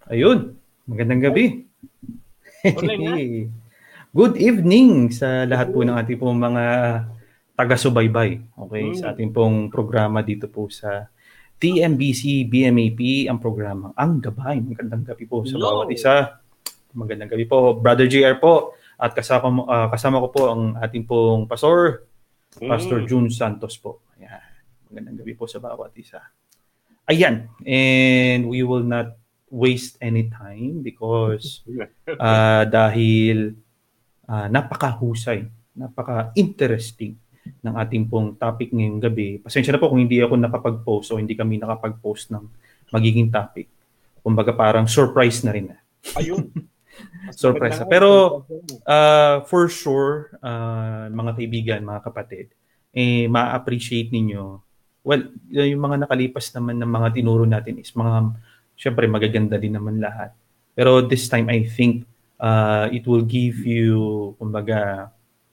Ayun, magandang gabi. Online na? Good evening sa lahat po ng ating pong mga taga-subaybay. Okay, sa Hmm. ating pong programa dito po sa TMBC BMAP, ang programang Ang Gabay. Magandang gabi po sa bawat Hello. isa. Magandang gabi po, Brother JR po. At kasama ko po ang ating pong Pastor Hmm. June Santos po. Ayan. Magandang gabi po sa bawat isa. Ayan, and we will not waste any time because dahil napakahusay, napaka-interesting ng ating pong topic ngayong gabi. Pasensya na po kung hindi ako nakapag-post o hindi kami nakapag-post ng magiging topic. Kumbaga parang surprise na rin. Ayun. Mas maganda Surprise na. nga Pero surprise mo. for sure, mga kaibigan, mga kapatid, ma-appreciate ninyo. Well, yung mga nakalipas naman ng mga tinuro natin is mga, syempre magaganda din naman lahat. Pero this time, I think it will give you, kumbaga,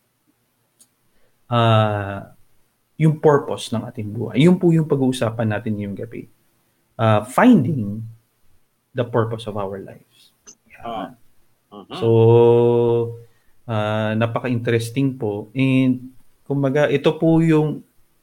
uh, yung purpose ng ating buhay. Yun po yung pag-uusapan natin yung gabi. Finding the purpose of our lives. Ah. Yan. So, Uh-huh. napaka-interesting po. And, kumbaga, ito po yung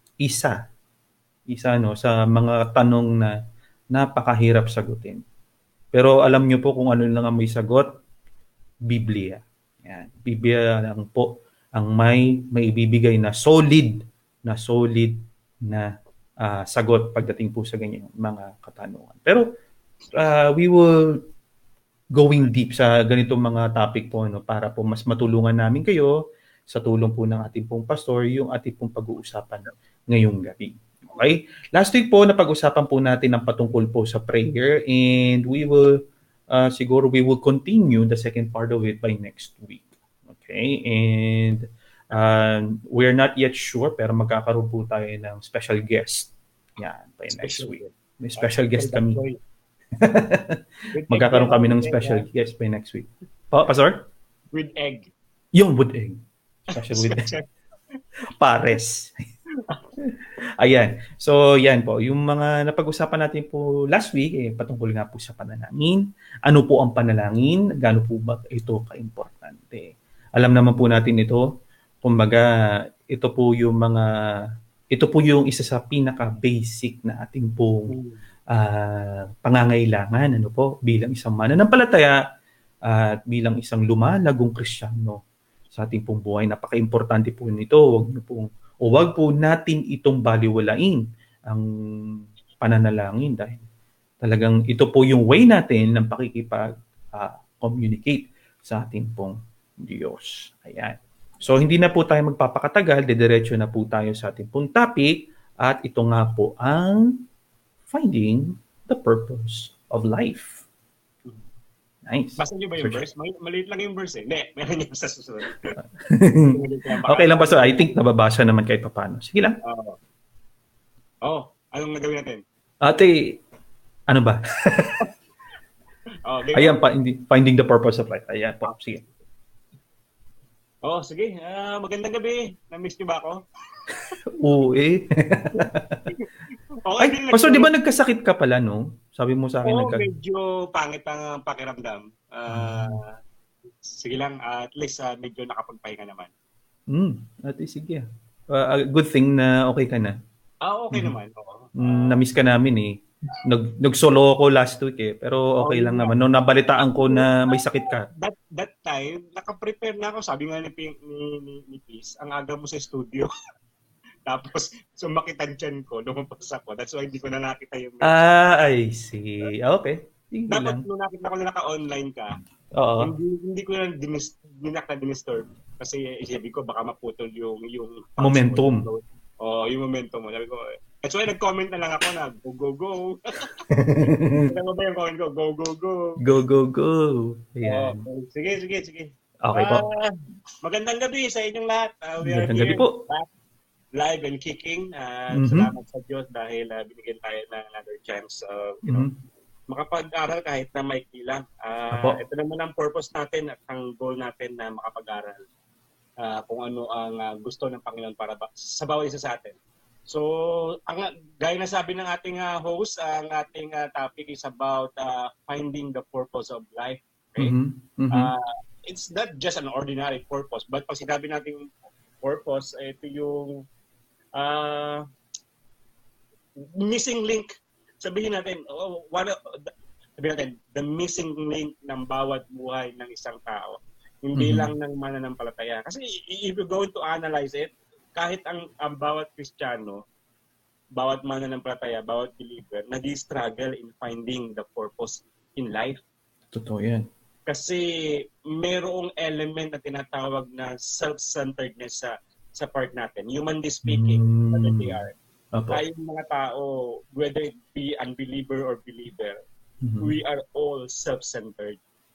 isa no, sa mga tanong na napakahirap sagutin. Pero alam niyo po kung ano lang ang may sagot, Biblia. Yan. Biblia lang po ang may ibibigay na solid na sagot pagdating po sa ganyan mga katanungan. Pero we will going deep sa ganitong mga topic po no, para po mas matulungan namin kayo sa tulong po ng ating pong pastor yung ating pong pag-uusapan ngayong gabi. Okay? Last week po napag-usapan po natin ang patungkol po sa prayer and we will siguro we will continue the second part of it by next week. Okay? And we're not yet sure pero magkakaroon po tayo ng special guest. Yan, by next Special week. guest. May special Special guest that kami. choice. With egg Magkakaroon yan, kami with ng egg, special ha? guest by next week. Pastor? With egg. Yung wood egg. Special with egg. Special. Pares. Ayan. So, yan po. Yung mga napag-usapan natin po last week, patungkol nga po sa panalangin. Ano po ang panalangin? Gaano po ba ito ka-importante? Alam naman po natin ito. Kumbaga, ito po yung isa sa pinaka-basic na ating pong pangangailangan ano po bilang isang mananampalataya at bilang isang lumalagong Kristiyano sa ating pong buhay. Napaka-importante po nito. Wag po natin itong baliwalain ang pananalangin dahil talagang ito po yung way natin ng pakikipag-communicate sa ating pong Diyos. Ayan. So hindi na po tayo magpapakatagal, didiretso na po tayo sa ating pong topic at ito nga po ang finding the purpose of life. Nice. Basta nyo ba yung verse? Maliit lang yung verse eh. Hindi, meron yung sa susunod. Okay lang, Pastor. I think nababasa naman kahit paano. Sige lang. Anong nagawin natin? Ate, ano ba? Okay, Ayan, finding the purpose of life. Ayan po. Sige. Sige. Magandang gabi. Na-miss nyo ba ako? Oo eh. Okay, Ay, Pastor, di ba nagkasakit ka pala, no? Sabi mo sa akin medyo pangit ang pakiramdam. Sige lang, at least medyo nakapagpahinga naman. Ate, sige. Good thing na okay ka na. Okay naman. Oo. Na-miss ka namin eh. Nag-solo ako last week eh. Pero okay lang naman. Nung nabalitaan ko na may sakit ka. That time, naka-prepare na ako. Sabi nga ni Peace, ang aga mo sa studio. Tapos, sumakit ang tiyan ko, lumabas ako. That's why hindi ko na nakita yung message. I see. Okay. Sige Dapat lang. nung nakita ko na naka-online ka, Oo. hindi ko na dinisturb. Kasi sabi ko, baka maputol yung Momentum. Yung momentum mo. Sabi ko, that's why nag-comment na lang ako na, go, go, go. Kaya mo ba yung comment ko, go, go, go. Go, go, go. Ayan. Sige. Okay po. Magandang gabi sa inyong lahat. We are Magandang gabi here po. back, live and kicking. Salamat sa Diyos dahil binigyan tayo ng another chance of, makapag-aral kahit na maikli lang. Ito naman ang purpose natin at ang goal natin na makapag-aral kung ano ang gusto ng Panginoon para sa bawat isa sa atin. So, gaya na sabi ng ating host, ang ating topic is about finding the purpose of life. Okay? It's not just an ordinary purpose, but pag sinabi natin purpose, ito yung missing link. Sabihin natin, the missing link ng bawat buhay ng isang tao. Hindi lang ng mananampalataya. Kasi if you're going to analyze it, kahit ang bawat Kristiyano, bawat mananampalataya, bawat believer, nag-struggle in finding the purpose in life. Totoo yan. Kasi merong element na tinatawag na self-centeredness sa part natin. Humanly speaking, that they are. Tayong mga tao, whether it be unbeliever or believer, we are all self-centered.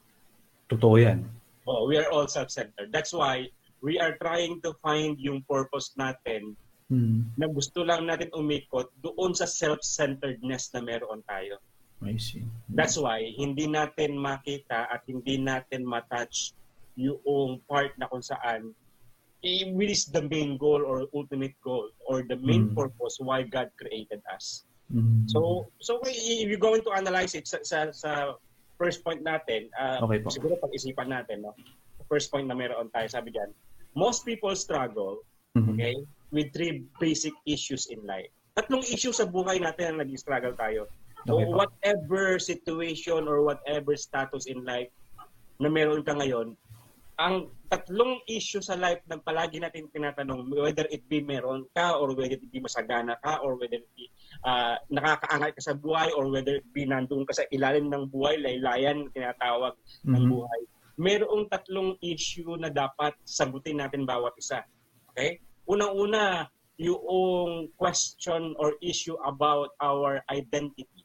Totoo yan. We are all self-centered. That's why we are trying to find yung purpose natin na gusto lang natin umikot doon sa self-centeredness na meron tayo. I see. That's why hindi natin makita at hindi natin matouch yung part na kung saan which is the main goal or ultimate goal or the main purpose why God created us. So if you're going to analyze it sa first point natin, siguro pag-isipan natin, no? First point na meron tayo, sabi diyan, most people struggle, okay, with 3 basic issues in life. 3 issues sa buhay natin ang nag-struggle tayo. So whatever situation or whatever status in life na meron ka ngayon, ang 3 issue sa life na palagi natin tinatanong, whether it be meron ka or whether it be masagana ka or whether it be nakakaangat ka sa buhay or whether it be nandun ka sa ilalim ng buhay, laylayan tinatawag ng buhay. Merong 3 issue na dapat sagutin natin bawat isa. Okay? Unang-una, yung question or issue about our identity.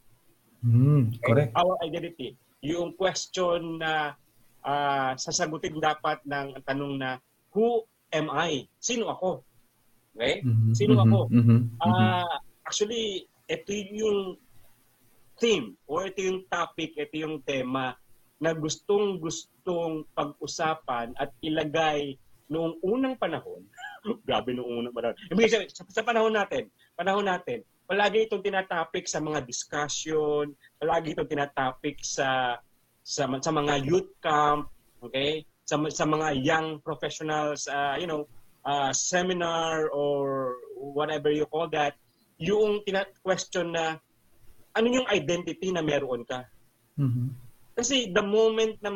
Correct. Our identity. Yung question na sasagutin dapat ng tanong na, who am I? Sino ako? Okay? Sino ako? Actually, ito yung theme or ito yung topic, ito yung tema na gustong pag-usapan at ilagay noong unang panahon. Grabe noong unang panahon. Sa panahon natin, palagi itong tinatopic sa mga discussion, palagi itong tinatopic sa mga youth camp, okay? Sa mga young professionals, seminar or whatever you call that, yung question na ano yung identity na meron ka. Kasi the moment na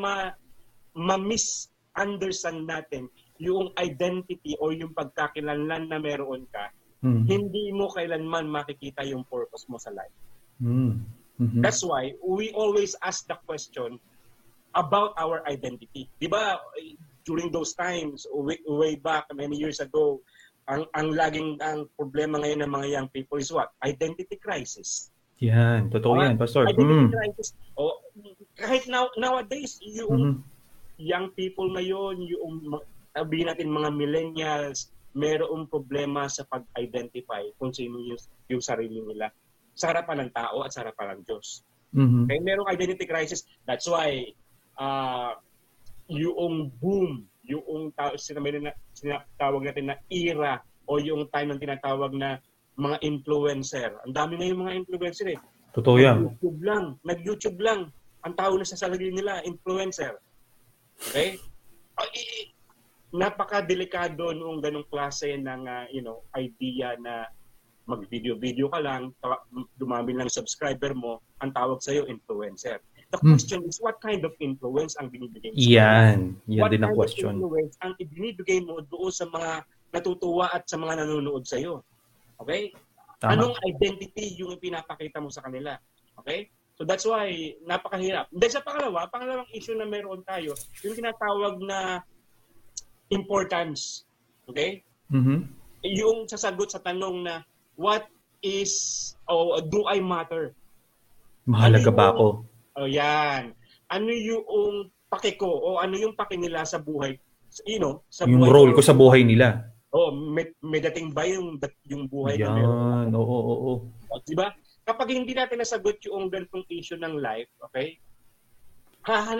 ma-misunderstand natin yung identity o yung pagkakilanlan na meron ka, hindi mo kailanman makikita yung purpose mo sa life. That's why we always ask the question about our identity. Di ba, during those times, way back, many years ago, ang laging ang problema ngayon ng mga young people is what? Identity crisis. Yan, totoo yan, Pastor. Identity crisis. Kahit nowadays, yung young people ngayon, yung sabihin natin mga millennials, mayroong problema sa pag-identify kung sino yung sarili nila sa harapan ng tao at sa harapan ng Diyos. Kaya merong identity crisis. That's why yung boom, yung sinatawag natin na era o yung time ng tinatawag na mga influencer. Ang dami na yung mga influencer eh. Totoo yan. Nag-YouTube lang. Ang tawag na sa sarili nila, influencer. Okay? Napaka-delikado noong ganong klase ng idea na mag-video ka lang, dumami lang subscriber mo, ang tawag sa'yo, influencer. The question is, what kind of influence ang binibigay mo? Yan din ang question. What kind of influence ang ibinibigay mo doon sa mga natutuwa at sa mga nanonood sa'yo? Okay? Tama. Anong identity yung pinapakita mo sa kanila? Okay? So that's why, napakahirap. Then sa pangalawang issue na meron tayo, yung tinatawag na importance. Okay? Yung sasagot sa tanong na, what is, do I matter? Mahalaga ba ako? Yan. Ano yung pake ko o ano yung pake nila sa buhay? Sa yung buhay role ko sa buhay nila. May dating ba yung buhay yan, na meron? Oo. Diba? Kapag hindi natin nasagot yung ganitong issue ng life, okay?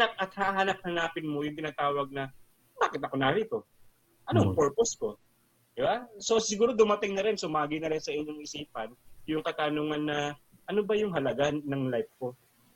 Hahanapin mo yung tinatawag na, bakit ako narito? Anong purpose ko? Di ba? So siguro dumating na rin, sumagi na rin sa inyong isipan yung katanungan na ano ba yung halaga ng life ko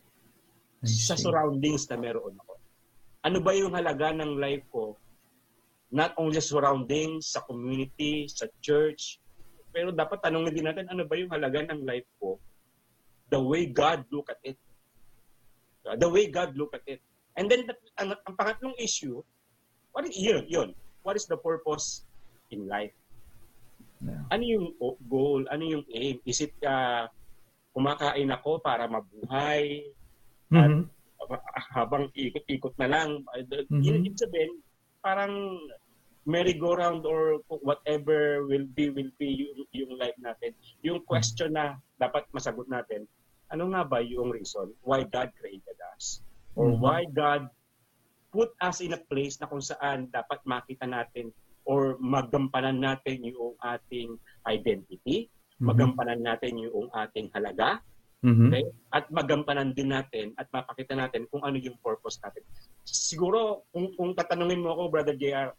sa surroundings na meron ako? Ano ba yung halaga ng life ko? Not only surroundings, sa community, sa church, pero dapat tanongin din natin, ano ba yung halaga ng life ko? The way God look at it. The way God look at it. And then, ang pangatlong issue, what is yun? What is the purpose in life? Yeah. Ano yung goal? Ano yung aim? Is it kumakain ako para mabuhay? At habang ikot-ikot na lang, ibig sabihin, parang merry-go-round or whatever will be yung life natin. Yung question na dapat masagot natin, ano nga ba yung reason why God created us? Or why God put us in a place na kung saan dapat makita natin or magampanan natin yung ating identity, magampanan natin yung ating halaga, okay? At magampanan din natin at mapakita natin kung ano yung purpose natin. Siguro, kung tatanungin mo ako, Brother JR,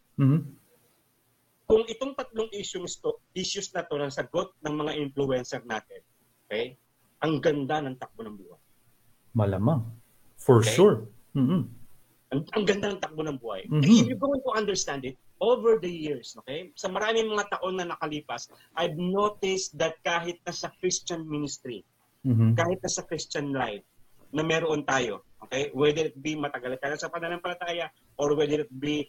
kung itong tatlong issues na to ng sagot ng mga influencer natin, okay? Ang ganda ng takbo ng buhay. Malamang. For sure. Ang ganda ng takbo ng buhay. If you're going to understand it, over the years, okay? Sa maraming mga taon na nakalipas, I've noticed that kahit na sa Christian ministry, kahit na sa Christian life, na meron tayo, okay? Whether it be matagal ka na sa pananampalataya or whether it be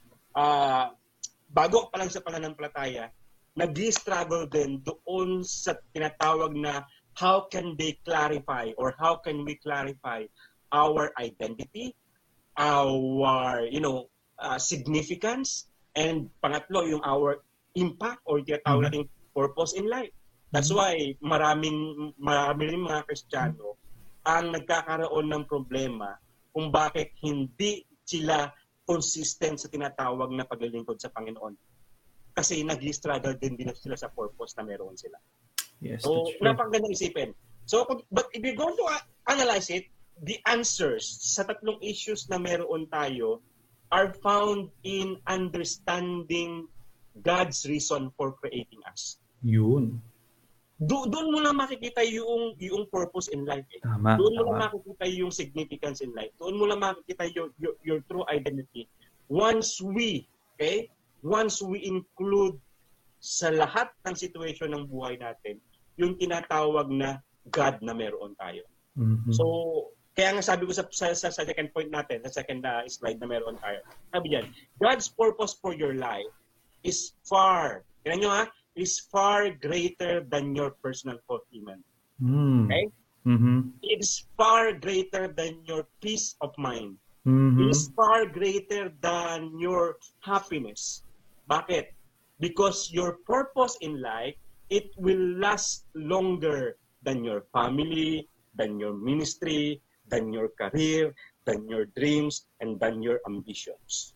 bago pa lang sa pananampalataya, nag-struggle din doon sa tinatawag na how can they clarify or how can we clarify our identity, our significance, and pangatlo yung our impact or tinatawag nating purpose in life. That's why marami mga Kristiyano ang nagkakaroon ng problema kung bakit hindi sila consistent sa tinatawag na paglilingkod sa Panginoon. Kasi nag-struggle din sila sa purpose na meron sila. Yes, so, napakagandang isipin. So, but if you're going to analyze it, the answers sa tatlong issues na meron tayo are found in understanding God's reason for creating us. Yun. Doon mo lang makikita yung purpose in life. Eh. Tama, doon mo lang makikita yung significance in life. Doon mo lang makikita your true identity. Once we include sa lahat ng situation ng buhay natin, yung tinatawag na God na meron tayo. So, kaya nga sabi ko sa second point natin, sa second slide na meron tayo, sabi diyan, God's purpose for your life is far greater than your personal fulfillment. Okay? It is far greater than your peace of mind. It is far greater than your happiness. Bakit? Because your purpose in life, it will last longer than your family, than your ministry, than your career, than your dreams, and than your ambitions.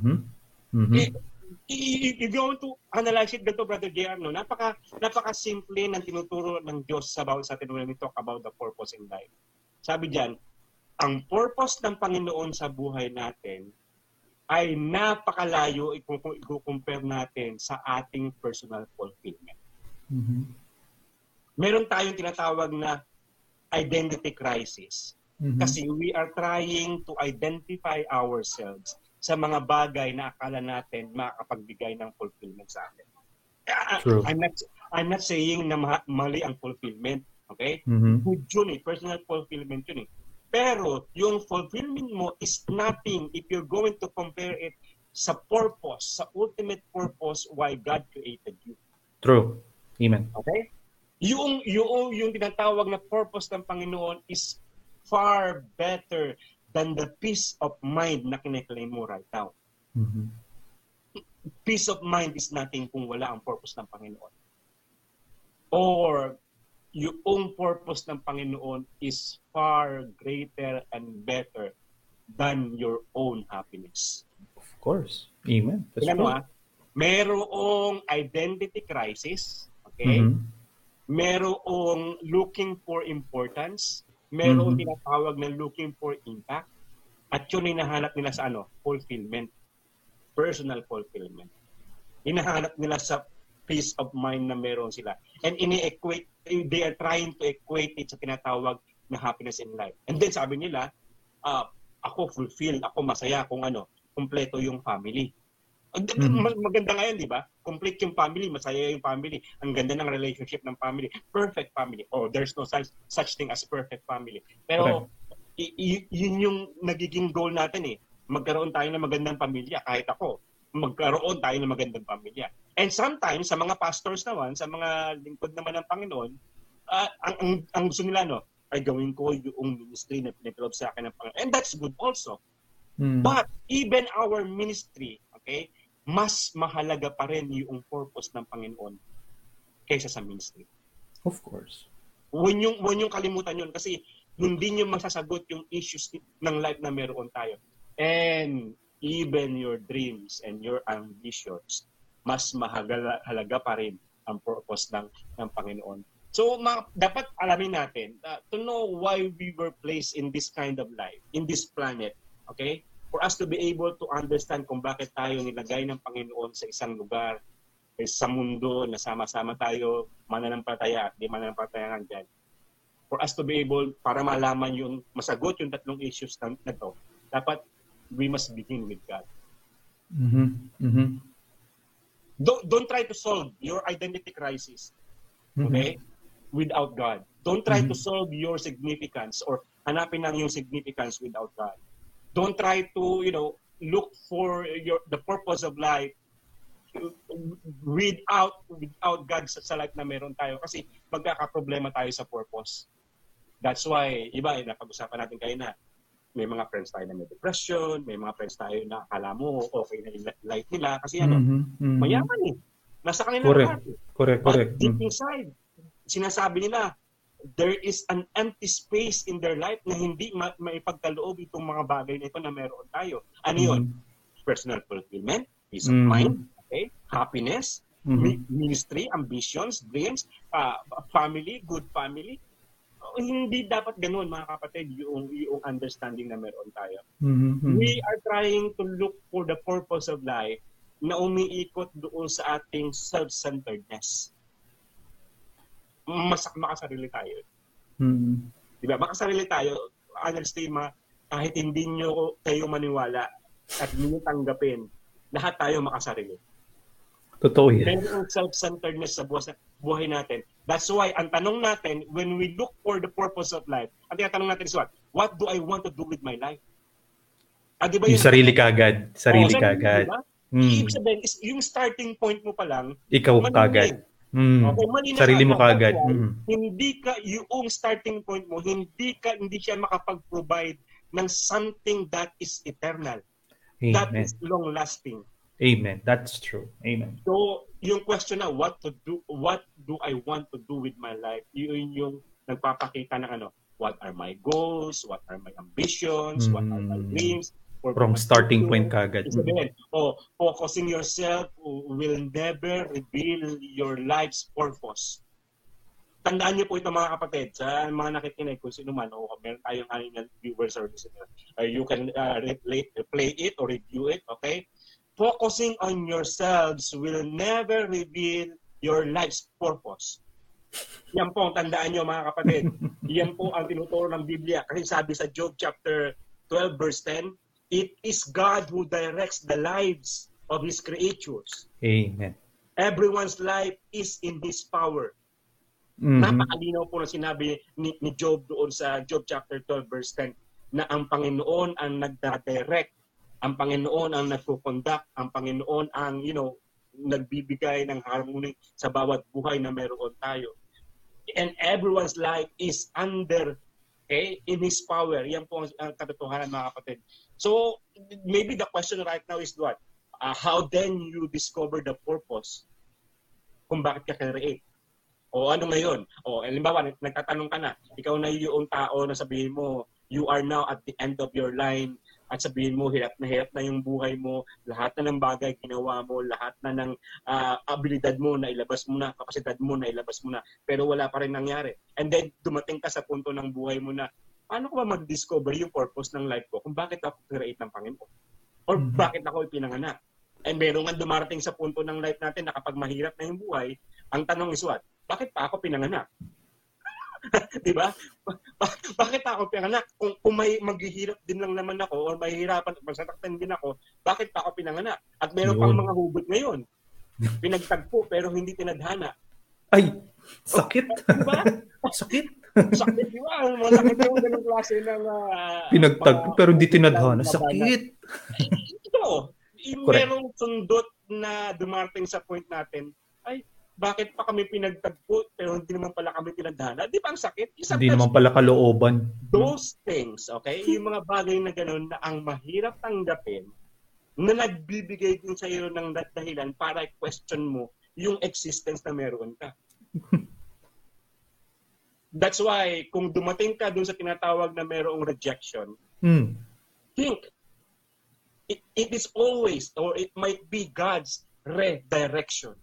If you're going to analyze it, ganito, Brother JR, no? Napaka-simple ng tinuturo ng Diyos sa atin when we talk about the purpose in life. Sabi diyan, ang purpose ng Panginoon sa buhay natin ay napakalayo kung i-compare natin sa ating personal fulfillment. Meron tayong tinatawag na identity crisis. Kasi we are trying to identify ourselves sa mga bagay na akala natin makakapagbigay ng fulfillment sa atin. I'm not saying na mali ang fulfillment, okay? Good yun personal fulfillment yun Pero yung fulfillment mo is nothing if you're going to compare it sa purpose, sa ultimate purpose why God created you. True. Amen. Okay? Yung tinatawag na purpose ng Panginoon is far better than the peace of mind na kine-claim mo right now. Peace of mind is nothing kung wala ang purpose ng Panginoon. Or yung purpose ng Panginoon is far greater and better than your own happiness. Of course. Amen. That's true. Merong identity crisis, okay? Merong looking for importance, merong tinatawag na looking for impact, at yun hinahanap nila sa fulfillment, personal fulfillment. Hinahanap nila sa peace of mind na meron sila. And they are trying to equate it sa tinatawag na happiness in life. And then sabi nila, ako fulfilled, ako masaya kung kumpleto yung family. Maganda ngayon, di ba? Complete yung family, masaya yung family. Ang ganda ng relationship ng family. Perfect family. There's no such thing as perfect family. Pero yun yung nagiging goal natin eh. Magkaroon tayo ng magandang pamilya. Kahit ako, magkaroon tayo ng magandang pamilya. And sometimes, sa mga pastors naman, sa mga lingkod naman ng Panginoon, ang gusto nila, ay gawin ko yung ministry na pinag-loob sa akin ng Panginoon. And that's good also. But even our ministry, okay, mas mahalaga pa rin yung purpose ng Panginoon kaysa sa ministry. Of course. Huwag yung kalimutan yun kasi hindi nyo masasagot yung issues ng life na meron tayo. And even your dreams and your ambitions, mas mahalaga pa rin ang purpose ng Panginoon. So, dapat alamin natin to know why we were placed in this kind of life, in this planet, okay? For us to be able to understand kung bakit tayo nilagay ng Panginoon sa isang lugar, sa mundo, na sama-sama tayo, mananampalataya at di mananampalataya dyan. For us to be able, para malaman masagot yung tatlong issues na to, dapat we must begin with God. Don't try to solve your identity crisis, okay? Without God. Don't try to solve your significance or hanapin lang yung significance without God. Don't try to, look for the purpose of life without God sa life na meron tayo kasi magkakaproblema tayo sa purpose. That's why, napag-usapan natin kayo na may mga friends tayo na may depression, may mga friends tayo na akala mo okay na yung life nila kasi mayaman eh. Nasa kanila lahat. Correct. But deep inside, sinasabi nila, there is an empty space in their life na hindi maipagkaloob itong mga bagay na ito na meron tayo. Ano yun? Personal fulfillment, peace of mind, okay? Happiness, ministry, ambitions, dreams, family, good family. Hindi dapat ganoon, mga kapatid, yung understanding na meron tayo. We are trying to look for the purpose of life na umiikot doon sa ating self-centeredness. Makasarili tayo. Diba? Makasarili tayo. Honestly, kahit hindi nyo kayo maniwala at hindi tanggapin, lahat tayo makasarili. Totoo yan. Pero yung self-centeredness sa buhay natin. That's why, ang tanong natin, when we look for the purpose of life, ang tinatanong natin is what do I want to do with my life? Diba yung sarili kagad. Sarili kagad. Diba? Ibig sabihin, yung starting point mo pa lang, ikaw kagad. Okay, sarili mo kagad. Hindi ka, yung starting point mo, hindi siya makapag-provide ng something that is eternal. Amen. That is long-lasting. Amen. That's true. Amen. So, yung question na, what do I want to do with my life? Yun yung nagpapakita ng what are my goals, what are my ambitions, what are my dreams. From starting point kagad. Focusing yourself will never reveal your life's purpose. Tandaan niyo po ito, mga kapatid, sa mga nakikinig, kung sino man, meron tayong viewers or listeners. You can play it or review it, okay? Focusing on yourselves will never reveal your life's purpose. Yan po ang tandaan niyo, mga kapatid. Yan po ang tinuturo ng Biblia. Kasi sabi sa Job chapter 12 verse 10, it is God who directs the lives of His creatures. Amen. Everyone's life is in His power. Napakalinaw po na sinabi ni Job doon sa Job chapter 12 verse 10 na ang Panginoon ang nagda-direct, ang Panginoon ang nagpo-conduct, ang Panginoon ang nagbibigay ng harmony sa bawat buhay na meron tayo. And everyone's life is under in His power. Yan po ang katotohanan, mga kapatid. So, maybe the question right now is what? How then you discover the purpose kung bakit ka create? O ano ngayon? O, halimbawa, nagtatanong ka na, ikaw na yung tao na sabihin mo, you are now at the end of your line, at sabihin mo, hirap na yung buhay mo, lahat na ng bagay ginawa mo, lahat na ng abilidad mo na ilabas mo na, kapasidad mo na ilabas mo na, pero wala pa rin nangyari. And then, dumating ka sa punto ng buhay mo na, paano ko ba mag-discover yung purpose ng life ko kung bakit ako create ng Panginoon? Or bakit ako ipinanganak? And meron nga dumarating sa punto ng life natin na kapag mahirap na yung buhay, ang tanong is what? Bakit pa ako pinanganak? Di ba? Bakit ako pinanganak? Kung may maghihirap din lang naman ako o mahihirapan at masasaktan din ako, bakit pa ako pinanganak? At meron pang mga hugot ngayon. Pinagtagpo pero hindi tinadhana. Ay, sakit. Diba? Sakit. Sakit, di ba? Masakit yung ganong klase ng... Pinagtagpo pero hindi tinadhana. Sakit. Ito, merong sundot na dumarating sa point natin, ay, bakit pa kami pinagtagpo pero hindi naman pala kami tinadhana? Di ba ang sakit? Hindi naman pala kalooban. Those things, okay? Yung mga bagay na gano'n na ang mahirap tanggapin, na nagbibigay din sa iyo ng dahilan para i-question mo yung existence na meron ka. That's why, kung dumating ka dun sa tinatawag na merong rejection, think, it is always, or it might be God's redirection.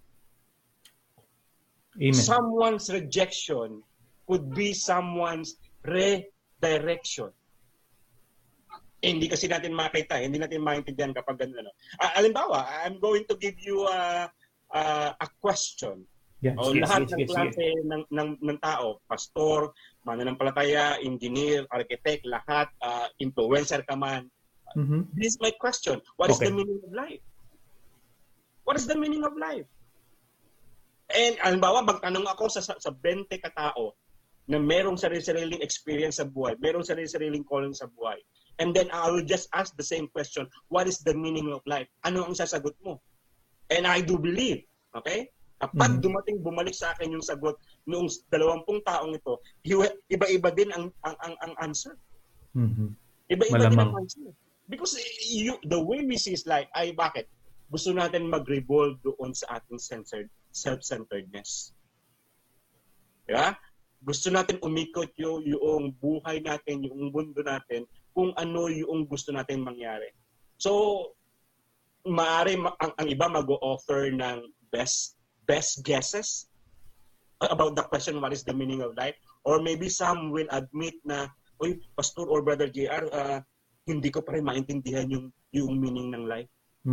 Amen. Someone's rejection could be someone's redirection. Hindi kasi natin makita, hindi natin maintindihan kapag gano'n. Halimbawa, I'm going to give you a question. Yes, Lahat ng klase ng tao, pastor, mananampalataya, engineer, architect, lahat, influencer ka man. This is my question. What is the meaning of life? What is the meaning of life? And halimbawa, magtanong ako sa 20 katao na merong sarili-sariling experience sa buhay, merong sarili-sariling calling sa buhay. And then I will just ask the same question, what is the meaning of life? Ano ang sasagot mo? And I do believe, okay? Kapag bumalik sa akin yung sagot noong 20 taong ito, iba-iba din ang answer. Iba-iba din ang answer. Because the way we see is life, ay bakit? Gusto natin mag-revolve doon sa ating self-centeredness. Diba? Gusto natin umikot yung buhay natin, yung mundo natin, kung ano yung gusto natin mangyari. So, maaari ang iba mag-o-offer ng best guesses about the question, what is the meaning of life? Or maybe some will admit na, oy, Pastor or Brother JR, hindi ko pa rin maintindihan yung meaning ng life.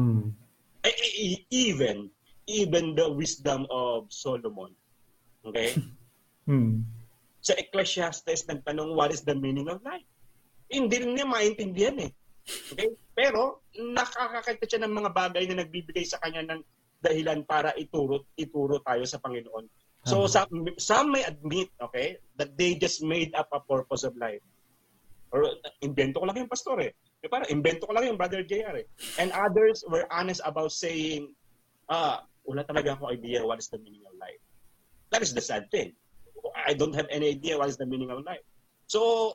Even the wisdom of Solomon. Okay? Sa Ecclesiastes, nagtanong, what is the meaning of life? Hindi rin niya maintindihan eh. Okay? Pero, nakakakita siya ng mga bagay na nagbibigay sa kanya ng dahilan para ituro tayo sa Panginoon. So, some may admit, okay, that they just made up a purpose of life. Or, invento ko lang yung pastor eh. Parang, invento ko lang yung Brother JR eh. And others were honest about saying, wala talaga akong idea what is the meaning of life. That is the sad thing. I don't have any idea what is the meaning of life. So,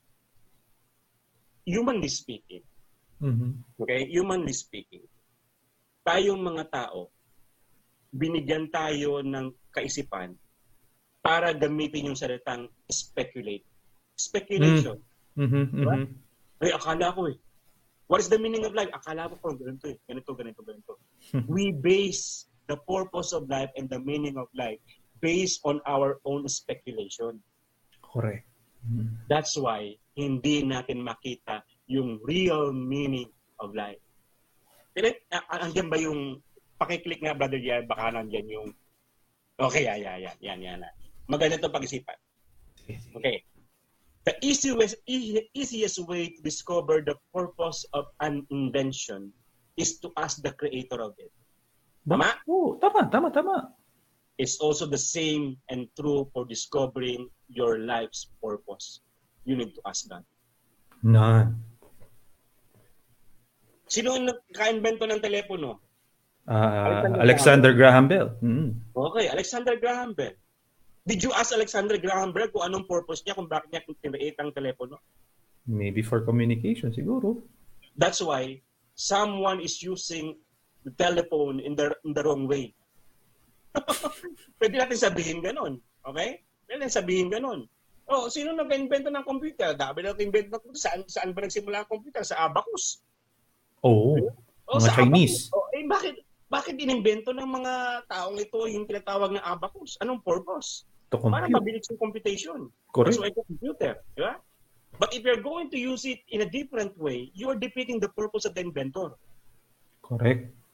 humanly speaking, okay, humanly speaking, tayong mga tao, binigyan tayo ng kaisipan para gamitin yung salitang speculate. Speculation. Diba? Ay, akala ko eh. What is the meaning of life? Akala ko ganito eh. Ganito. We base the purpose of life and the meaning of life based on our own speculation. Correct. That's why hindi natin makita yung real meaning of life. Andiyan ba yung pakiclick nga, Brother Jan, baka nandiyan yung okay, yan. Maganda itong pag-isipan. Okay. The easiest way to discover the purpose of an invention is to ask the creator of it. Tama? Oh, tama. It's also the same and true for discovering your life's purpose. You need to ask God. None. Sino ang naka-invento ng telepono? Alexander Graham Bell. Okay, Alexander Graham Bell. Did you ask Alexander Graham Bell kung anong purpose niya, kung bakit niya create ang telepono? Maybe for communication, siguro. That's why someone is using the telephone in the wrong way. Pwede natin sabihin ganun. Okay? Pwede natin sabihin ganun. Sino nag-invento ng computer? Dabi na nag-invento ng computer. Saan ba nagsimula ang computer? Sa Abacus. Mga Chinese. Bakit inimbento ng mga taong ito yung tinatawag na Abacus? Anong purpose? Para mabilis yung computation. Correct. That's why it's a computer. Diba? But if you're going to use it in a different way, you are defeating the purpose of the inventor. Correct.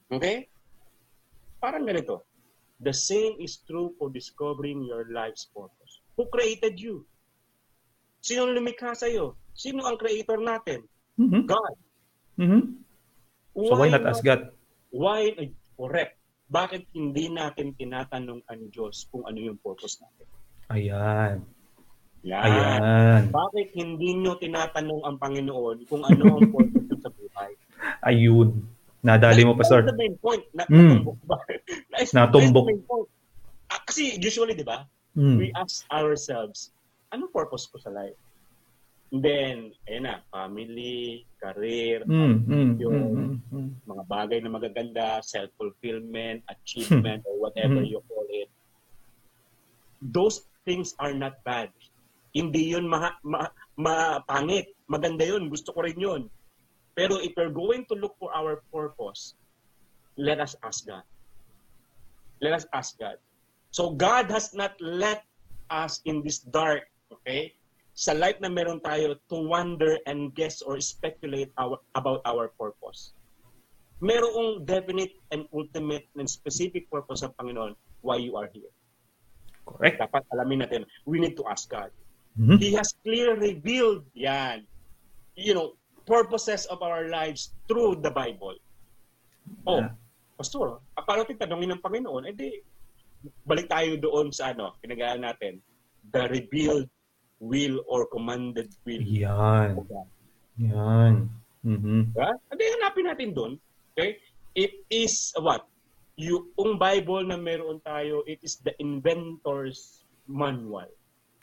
Okay? Parang ganito. The same is true for discovering your life's purpose. Who created you? Sino lumikha sa'yo? Sino ang creator natin? Mm-hmm. God. Mm-hmm. So why not ask God? Correct. Bakit hindi natin tinatanong ang Diyos kung ano yung purpose natin? Ayan. Yan. Ayan. Bakit hindi nyo tinatanong ang Panginoon kung ano ang purpose nyo sa buhay? Ayun. Nadali mo, Pastor. That's the main point. Natumbok ba? Natumbok. Kasi usually, di ba? We ask ourselves, anong purpose ko sa life? And then, ayun na, family, career, yung mga bagay na magaganda, self-fulfillment, achievement, or whatever you call it. Those things are not bad. Hindi yun pangit. Maganda yun. Gusto ko rin yun. Pero if we're going to look for our purpose, let us ask God. Let us ask God. So God has not let us in this dark, okay, sa life na meron tayo to wonder and guess or speculate about our purpose. Merong definite and ultimate and specific purpose ng Panginoon why you are here. Correct. Dapat alamin natin, we need to ask God. Mm-hmm. He has clearly revealed yan, purposes of our lives through the Bible. Pastor, paano titanongin ng Panginoon? Balik tayo doon sa pinag-aaral natin, the revealed will or commanded will. Yan. Yan. Mm-hmm. Hanapin natin doon. Okay? It is what? Yung Bible na meron tayo, it is the inventor's manual.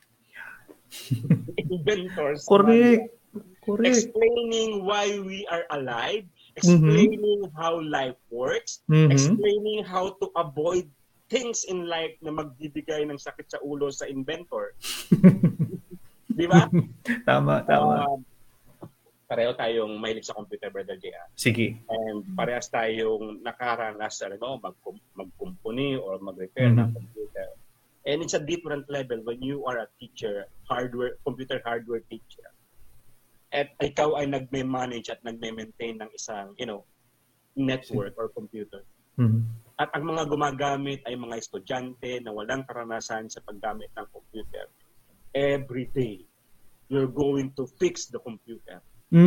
Inventor's Correct. manual. Correct. Explaining why we are alive, explaining how life works, explaining how to avoid things in life na magbibigay ng sakit sa ulo sa inventor. Di ba? Tama. Pareho tayong mahilig sa computer, Brother J.A. Sige. And parehas tayong nakaranas sa mag-company or mag-repair ng computer. And it's a different level when you are a teacher, computer hardware teacher. At ikaw ay nagme-manage at nagme-maintain ng isang, network or computer. At ang mga gumagamit ay mga estudyante na walang karanasan sa paggamit ng computer. Every day, you're going to fix the computer.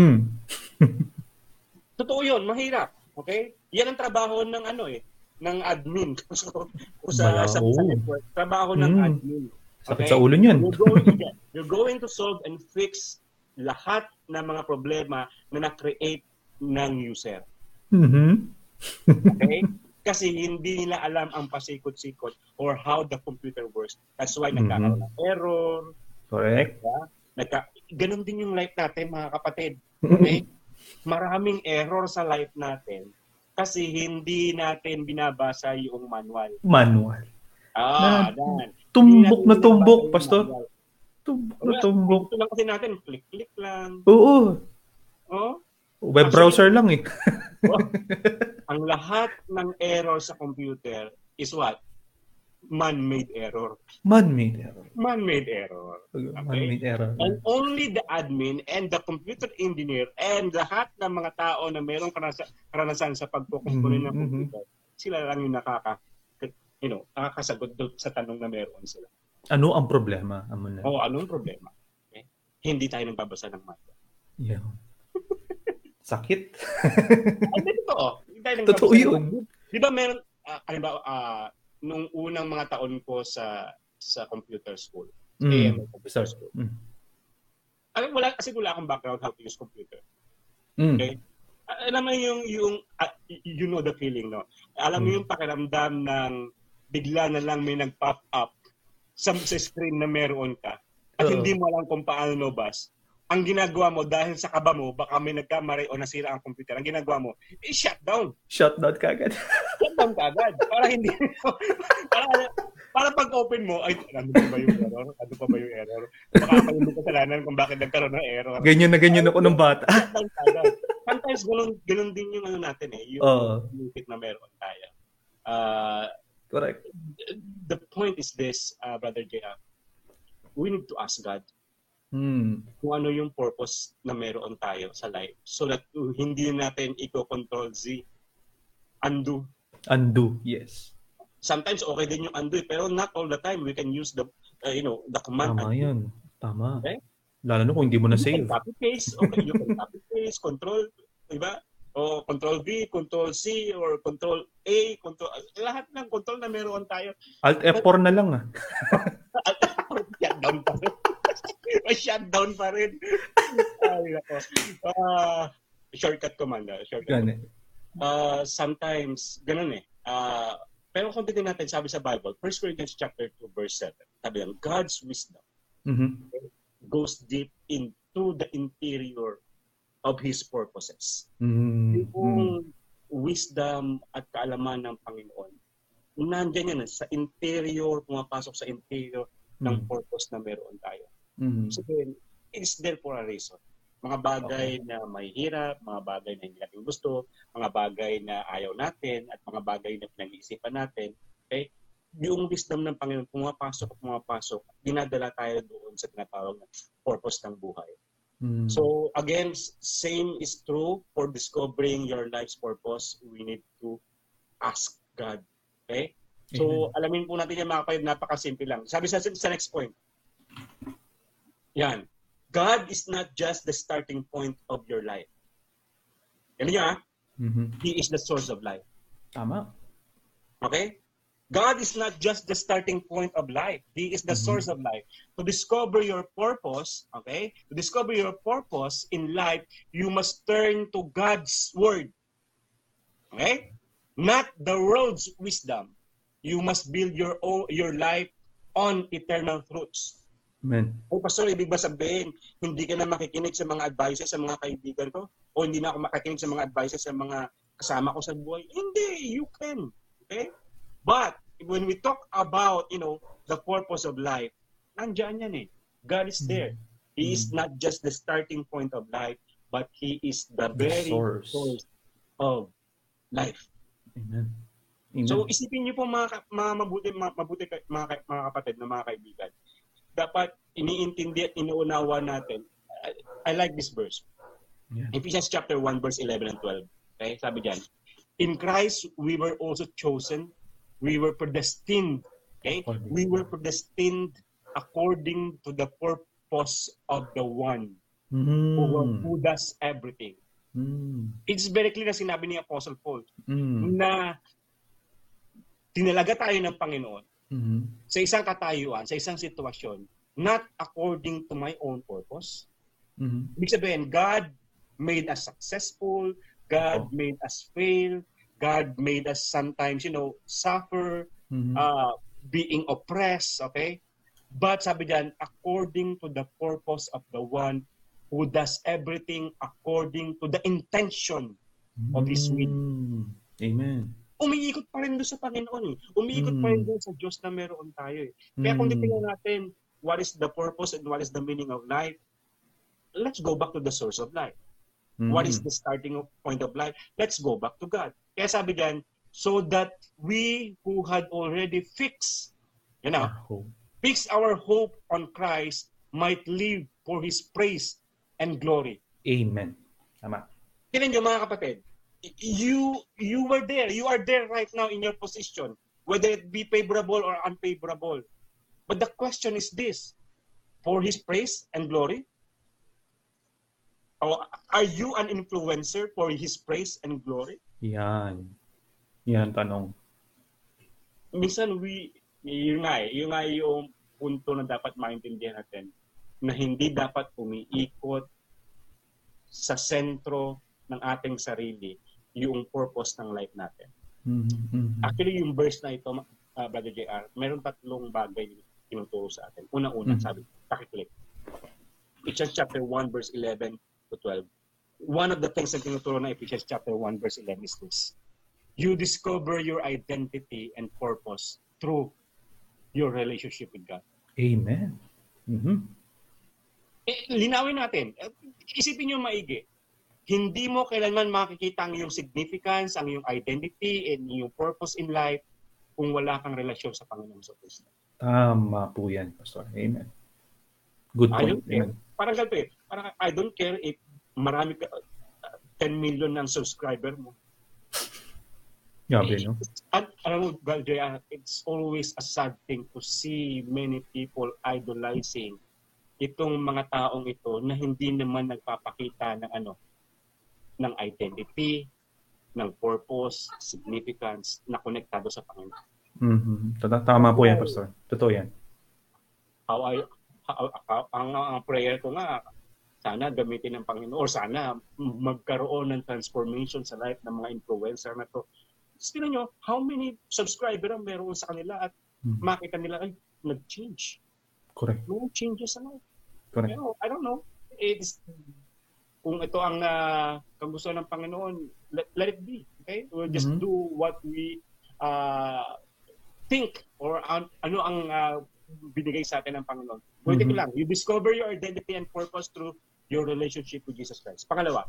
Totoo yun, mahirap. Okay? Yan ang trabaho ng ng admin. sa network. Trabaho ng admin. Okay? Sakit sa ulo niyan. You're going to solve and fix lahat ng mga problema na na-create ng user. Okay? Kasi hindi nila alam ang pasikot-sikot or how the computer works. That's why nagkakaroon ng error. Correct. Ganon din yung life natin, mga kapatid. Okay? Maraming error sa life natin kasi hindi natin binabasa yung manual. Tumbok na tumbok, Pastor. Tumbok. Ito lang kasi natin, click-click lang. Oo. Web browser lang eh. Ang lahat ng error sa computer is what? Man-made error. Man-made error. Okay? Man-made error. And only the admin and the computer engineer and lahat ng mga tao na mayroong karanasan sa pagkukumpuni ng computer, sila lang yung nakakasagot sa tanong na meron sila. Ano ang problema? Anong problema? Okay? Hindi tayo nagbabasa ng manual. Yeah. Sakit. Totoo yun. Di ba meron, nung unang mga taon ko sa computer school, computer school, wala akong background how to use computer. Okay? Alam mo you know the feeling, no? Alam mo yung pakiramdam ng bigla na lang may nag-pop up sa screen na meron ka at hindi mo alam kung paano nobas. Ang ginagawa mo dahil sa kaba mo, baka may nagkamari o nasira ang computer, ang ginagawa mo, shutdown. Shutdown kagad. Para pag-open mo, ano pa ba yung error? Baka kayo may kasalanan kung bakit nagkaroon ng error. Ganyan ako ng bata. Sometimes ganun din yung natin yung music na meron tayo. Correct. The point is this, Brother J.A. We need to ask God kung ano yung purpose na meron tayo sa life so that hindi natin i-control Z. undo. Undo, yes. Sometimes okay din yung undo, pero not all the time we can use the the command Tama undo. yan. Tama. Okay? Lalo na kung hindi mo na save. You can copy paste, okay, you can copy paste, control, diba? O control V, control C, or control A, lahat ng control na meron tayo. Alt F4 na lang Shutdown pa rin. Shutdown pa rin. Shortcut command. Sometimes, ganun eh. Pero kung titignan natin, sabi sa Bible, 1 Corinthians chapter 2, verse 7, sabi yan, God's wisdom goes deep into the interior of His purposes. Yung wisdom at kaalaman ng Panginoon, nandiyan yan sa interior, pumapasok sa interior ng purpose na meron tayo. So then, it's there for a reason. Mga bagay na may hirap, mga bagay na hindi natin gusto, mga bagay na ayaw natin, at mga bagay na pinag-iisipan natin, okay? Yung wisdom ng Panginoon, pumapasok, dinadala tayo doon sa tinatawag na purpose ng buhay. So again, same is true for discovering your life's purpose. We need to ask God. Okay? So alamin po natin yan mga kapatid, napakasimple lang. Sabi sa next point. Yan. God is not just the starting point of your life. Yan niya, He is the source of life. Tama. Okay? God is not just the starting point of life. He is the source of life. To discover your purpose, okay? To discover your purpose in life, you must turn to God's word. Okay? Not the world's wisdom. You must build your life on eternal truths. Amen. O pastor, ibig ba sabihin, hindi ka na makikinig sa mga advices sa mga kaibigan ko? O hindi na ako makikinig sa mga advices sa mga kasama ko sa buhay? Hindi, you can. Okay? But when we talk about, the purpose of life, nandiyan yan eh. God is there. He is not just the starting point of life, but He is the very source of life. Amen. So isipin niyo po mga mabuti mga kapatid na mga kaibigan. Dapat iniintindi at inuunawa natin. I like this verse. Yeah. Ephesians chapter 1 verse 11 and 12. Okay? Sabi diyan, in Christ we were also chosen. We were predestined. Okay? We were predestined according to the purpose of the one who does everything. It's very clear na sinabi ni Apostle Paul na tinalaga tayo ng Panginoon sa isang katayuan, sa isang sitwasyon, not according to my own purpose. Ibig sabihin, God made us successful, God made us fail, God made us sometimes, suffer, being oppressed, okay? But sabi diyan, according to the purpose of the one who does everything according to the intention of His will. Amen. Umiikot pa rin doon sa Panginoon eh. Umiikot pa rin doon sa Diyos na meron tayo eh. Kaya kung titingnan natin, what is the purpose and what is the meaning of life, let's go back to the source of life. What is the starting point of life? Let's go back to God. Kaya sabi diyan, so that we who had already fixed our hope on Christ might live for His praise and glory. Amen. Tama. Tingnan niyo mga kapatid, you were there. You are there right now in your position, whether it be favorable or unfavorable. But the question is this, for His praise and glory? Or are you an influencer for His praise and glory? Yan ang tanong. Minsan yun nga yung punto na dapat maintindihan natin, na hindi dapat umiikot sa sentro ng ating sarili yung purpose ng life natin. Actually, yung verse na ito, Brother JR, meron tatlong bagay tinuturo sa atin. Una-una, sabi, pakiclick. Ephesians chapter 1, verse 11 to 12. One of the things na tinuturo na Ephesians chapter 1, verse 11 is this. You discover your identity and purpose through your relationship with God. Amen. Linawin natin. Isipin nyo maigi. Hindi mo kailanman makikita ang iyong significance, ang iyong identity, and iyong purpose in life kung wala kang relasyon sa Panginoon sa Kristo. Tama po yan, Pastor. Amen. Good point. Amen. Parang ganito eh. Parang I don't care if marami ka, 10 million ng subscriber mo. Grabe, no? Alam mo, Jaya, it's always a sad thing to see many people idolizing itong mga taong ito na hindi naman nagpapakita ng ng identity, ng purpose, significance na konektado sa Panginoon. Tama po yan, Pastor. Totoo yan. Ang prayer ko nga, sana gamitin ng Panginoon or sana magkaroon ng transformation sa life ng mga influencer na to. Tingnan nyo, how many subscriber ang meron sa kanila at makita nila, ay, nag-change. Correct. No changes sa life. Correct. I don't know. Kung ito ang kagustuhan ng Panginoon, let it be. Okay? We'll just do what we think or ano ang binigay sa atin ng Panginoon. Pwede ko lang. You discover your identity and purpose through your relationship with Jesus Christ. Pangalawa,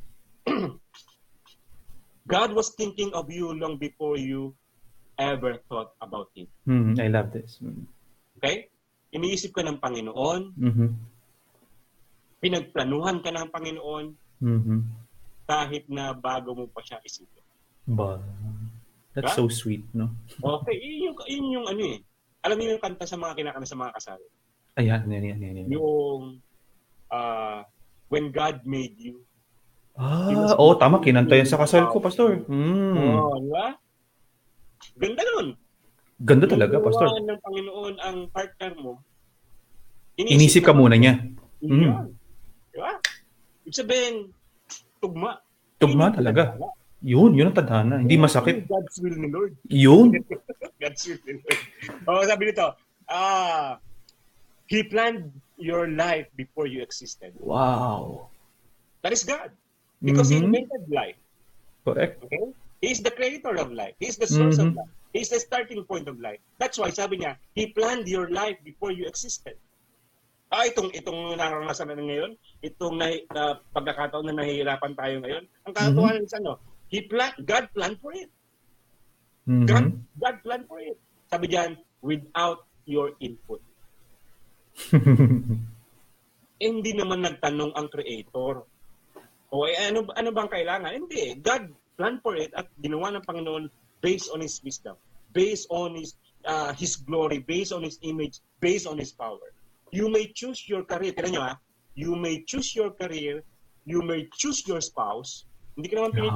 God was thinking of you long before you ever thought about Him. I love this. Okay? Iniisip ka ng Panginoon. Pinagplanuhan ka ng Panginoon kahit na bago mo pa siya isipin. That's so sweet, no? Okay, yun yung ano eh. Alam niyo yung kanta sa mga kinakanta sa mga kasal? Ayan. Yung When God Made You. Tama. Kinanta yan sa kasal ko, Pastor. Diba? Ganda nun. Ganda talaga, Pastor. Yung ng Panginoon ang partner mo, inisip ka muna niya. Diba? Ibig sabihin, tugma. Tugma talaga. Yun ang tadhana. Hindi masakit. God's will ni Lord. Yun. God's will ni Lord. Sabi nito, He planned your life before you existed. Wow. That is God. Because He invented life. Correct. Okay? He is the creator of life. He is the source of life. He is the starting point of life. That's why sabi niya, He planned your life before you existed. Itong naranasan natin ngayon, itong pagkakataon na nahihirapan tayo ngayon, ang katotohanan is God planned for it. God planned for it. Sabi diyan, without your input. Hindi naman nagtanong ang creator. Ano bang kailangan? Hindi. God planned for it at ginawa ng Panginoon based on His wisdom, based on His glory, based on His image, based on His power. You may choose your career. Tignan nyo you may choose your career, you may choose your spouse. Hindi ka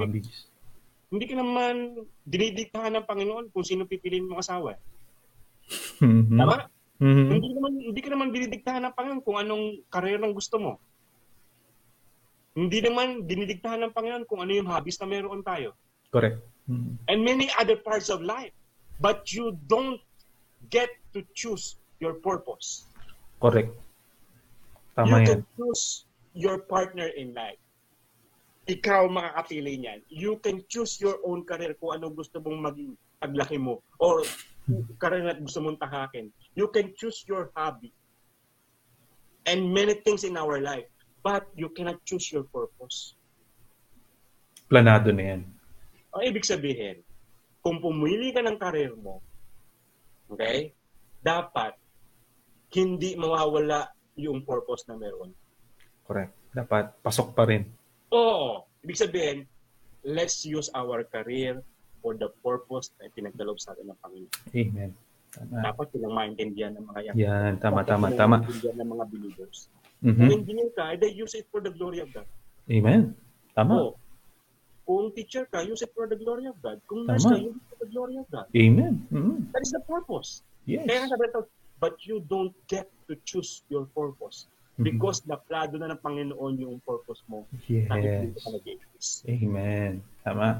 naman dinidiktahan ng Panginoon kung sino pipiliin mong asawa. Tama? Hindi ka naman dinidiktahan ng Panginoon kung anong career ang gusto mo. Hindi naman dinidiktahan ng Panginoon kung ano yung hobbies na meron tayo. Correct. And many other parts of life. But you don't get to choose your purpose. Correct. Tama you yan. can choose your partner in life. Ikaw makakapili niyan. You can choose your own career kung anong gusto mong maging paglaki mo or career na gusto mong tahakin. You can choose your hobby and many things in our life, but you cannot choose your purpose. Planado na yan. Ang ibig sabihin, kung pumili ka ng career mo, okay, dapat hindi mawawala yung purpose na meron. Correct. Dapat pasok pa rin. Oo. Ibig sabihin, let's use our career for the purpose na pinagdalob sa atin ng Panginoon. Amen. Tama. Dapat silang maintindihan ng mga yan. Yan. Tama. Maintindihan ng mga believers. Kung engineer ka, they use it for the glory of God. Amen. Tama. Oo. Kung teacher ka, use it for the glory of God. Kung nurse ka, use it for the glory of God. Amen. That is the purpose. Yes. Kaya nga sabi ito, but you don't get to choose your purpose because naplado na ng Panginoon yung purpose mo. Yes. Ka nag-exist. Amen. Tama.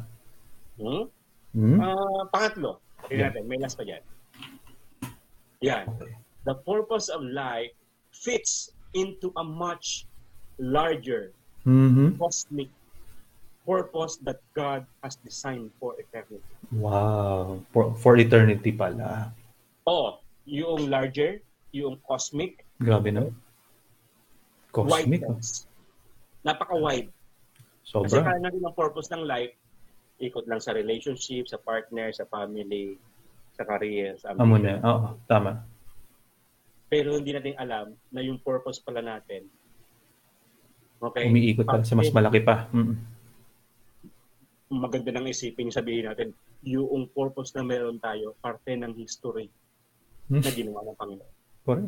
Pangatlo, natin, may last pa dyan. Yan. The purpose of life fits into a much larger cosmic purpose that God has designed for eternity. Wow. For eternity pala. Yung larger, yung cosmic. Grabe no? Cosmic. Napaka-wide. Sobra. Kasi kaya natin ang purpose ng life, ikot lang sa relationship, sa partner, sa family, sa career, sa amuna. Oo, tama. Pero hindi natin alam na yung purpose pala natin, okay, umiikot pala sa mas malaki pa. Maganda nang isipin, sabihin natin, yung purpose na meron tayo, parte ng history na ginawa ng Panginoon. Correct.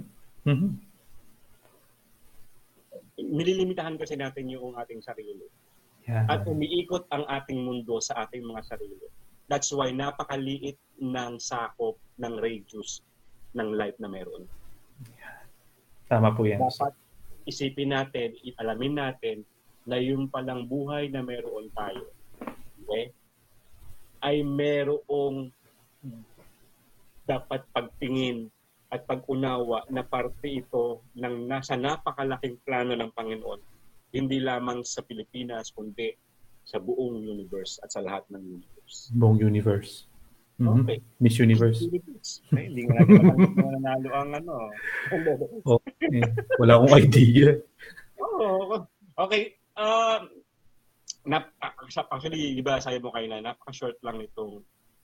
Nililimitahan kasi natin yung ating sarili. Yeah. At umiikot ang ating mundo sa ating mga sarili. That's why napakaliit ng sakop ng radius ng life na meron. Tama po yan. Dapat isipin natin, alamin natin na yung palang buhay na meron tayo, okay, ay merong dapat pagtingin at pag-unawa na parte ito ng nasa napakalaking plano ng Panginoon. Hindi lamang sa Pilipinas, kundi sa buong universe at sa lahat ng universe. Buong universe. Okay. Miss Universe. Ay, hindi nga natin nanalo ang ano. Wala akong idea. Okay. Actually, di ba sabi mo kayo na napaka-short lang itong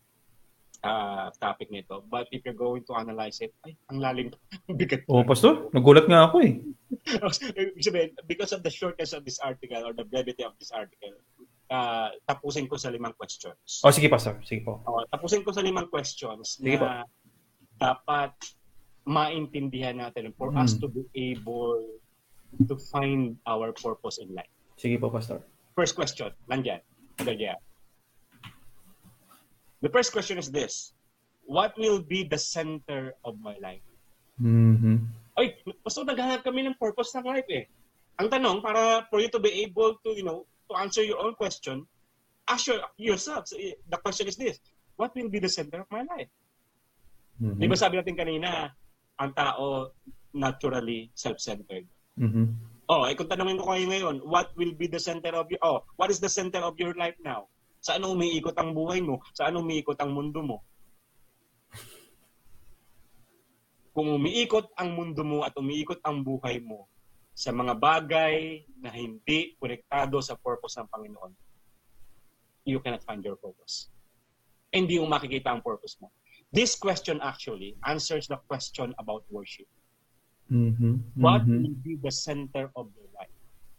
topic nito. But if you're going to analyze it, ay, ang lalim. Pastor, nagulat nga ako eh. Because of the shortness of this article or the brevity of this article, tapusin ko sa 5 questions. Sige, Pastor. Sige po. Tapusin ko sa 5 questions na dapat maintindihan natin for us to be able to find our purpose in life. Sige po, Pastor. First question, nandyan. The first question is this: what will be the center of my life? Ay, Pastor, naghahanap kami ng purpose ng life eh. Ang tanong, para for you to be able to, to answer your own question, ask yourself. The question is this: what will be the center of my life? Di ba sabi natin kanina, ang tao naturally self-centered. Kung tanongin ko kayo ngayon, what will be the center of what is the center of your life now? Saan umiikot ang buhay mo? Saan umiikot ang mundo mo? Kung umiikot ang mundo mo at umiikot ang buhay mo sa mga bagay na hindi konektado sa purpose ng Panginoon, you cannot find your purpose. Hindi mo makikita ang purpose mo. This question actually answers the question about worship. What will be the center of your life?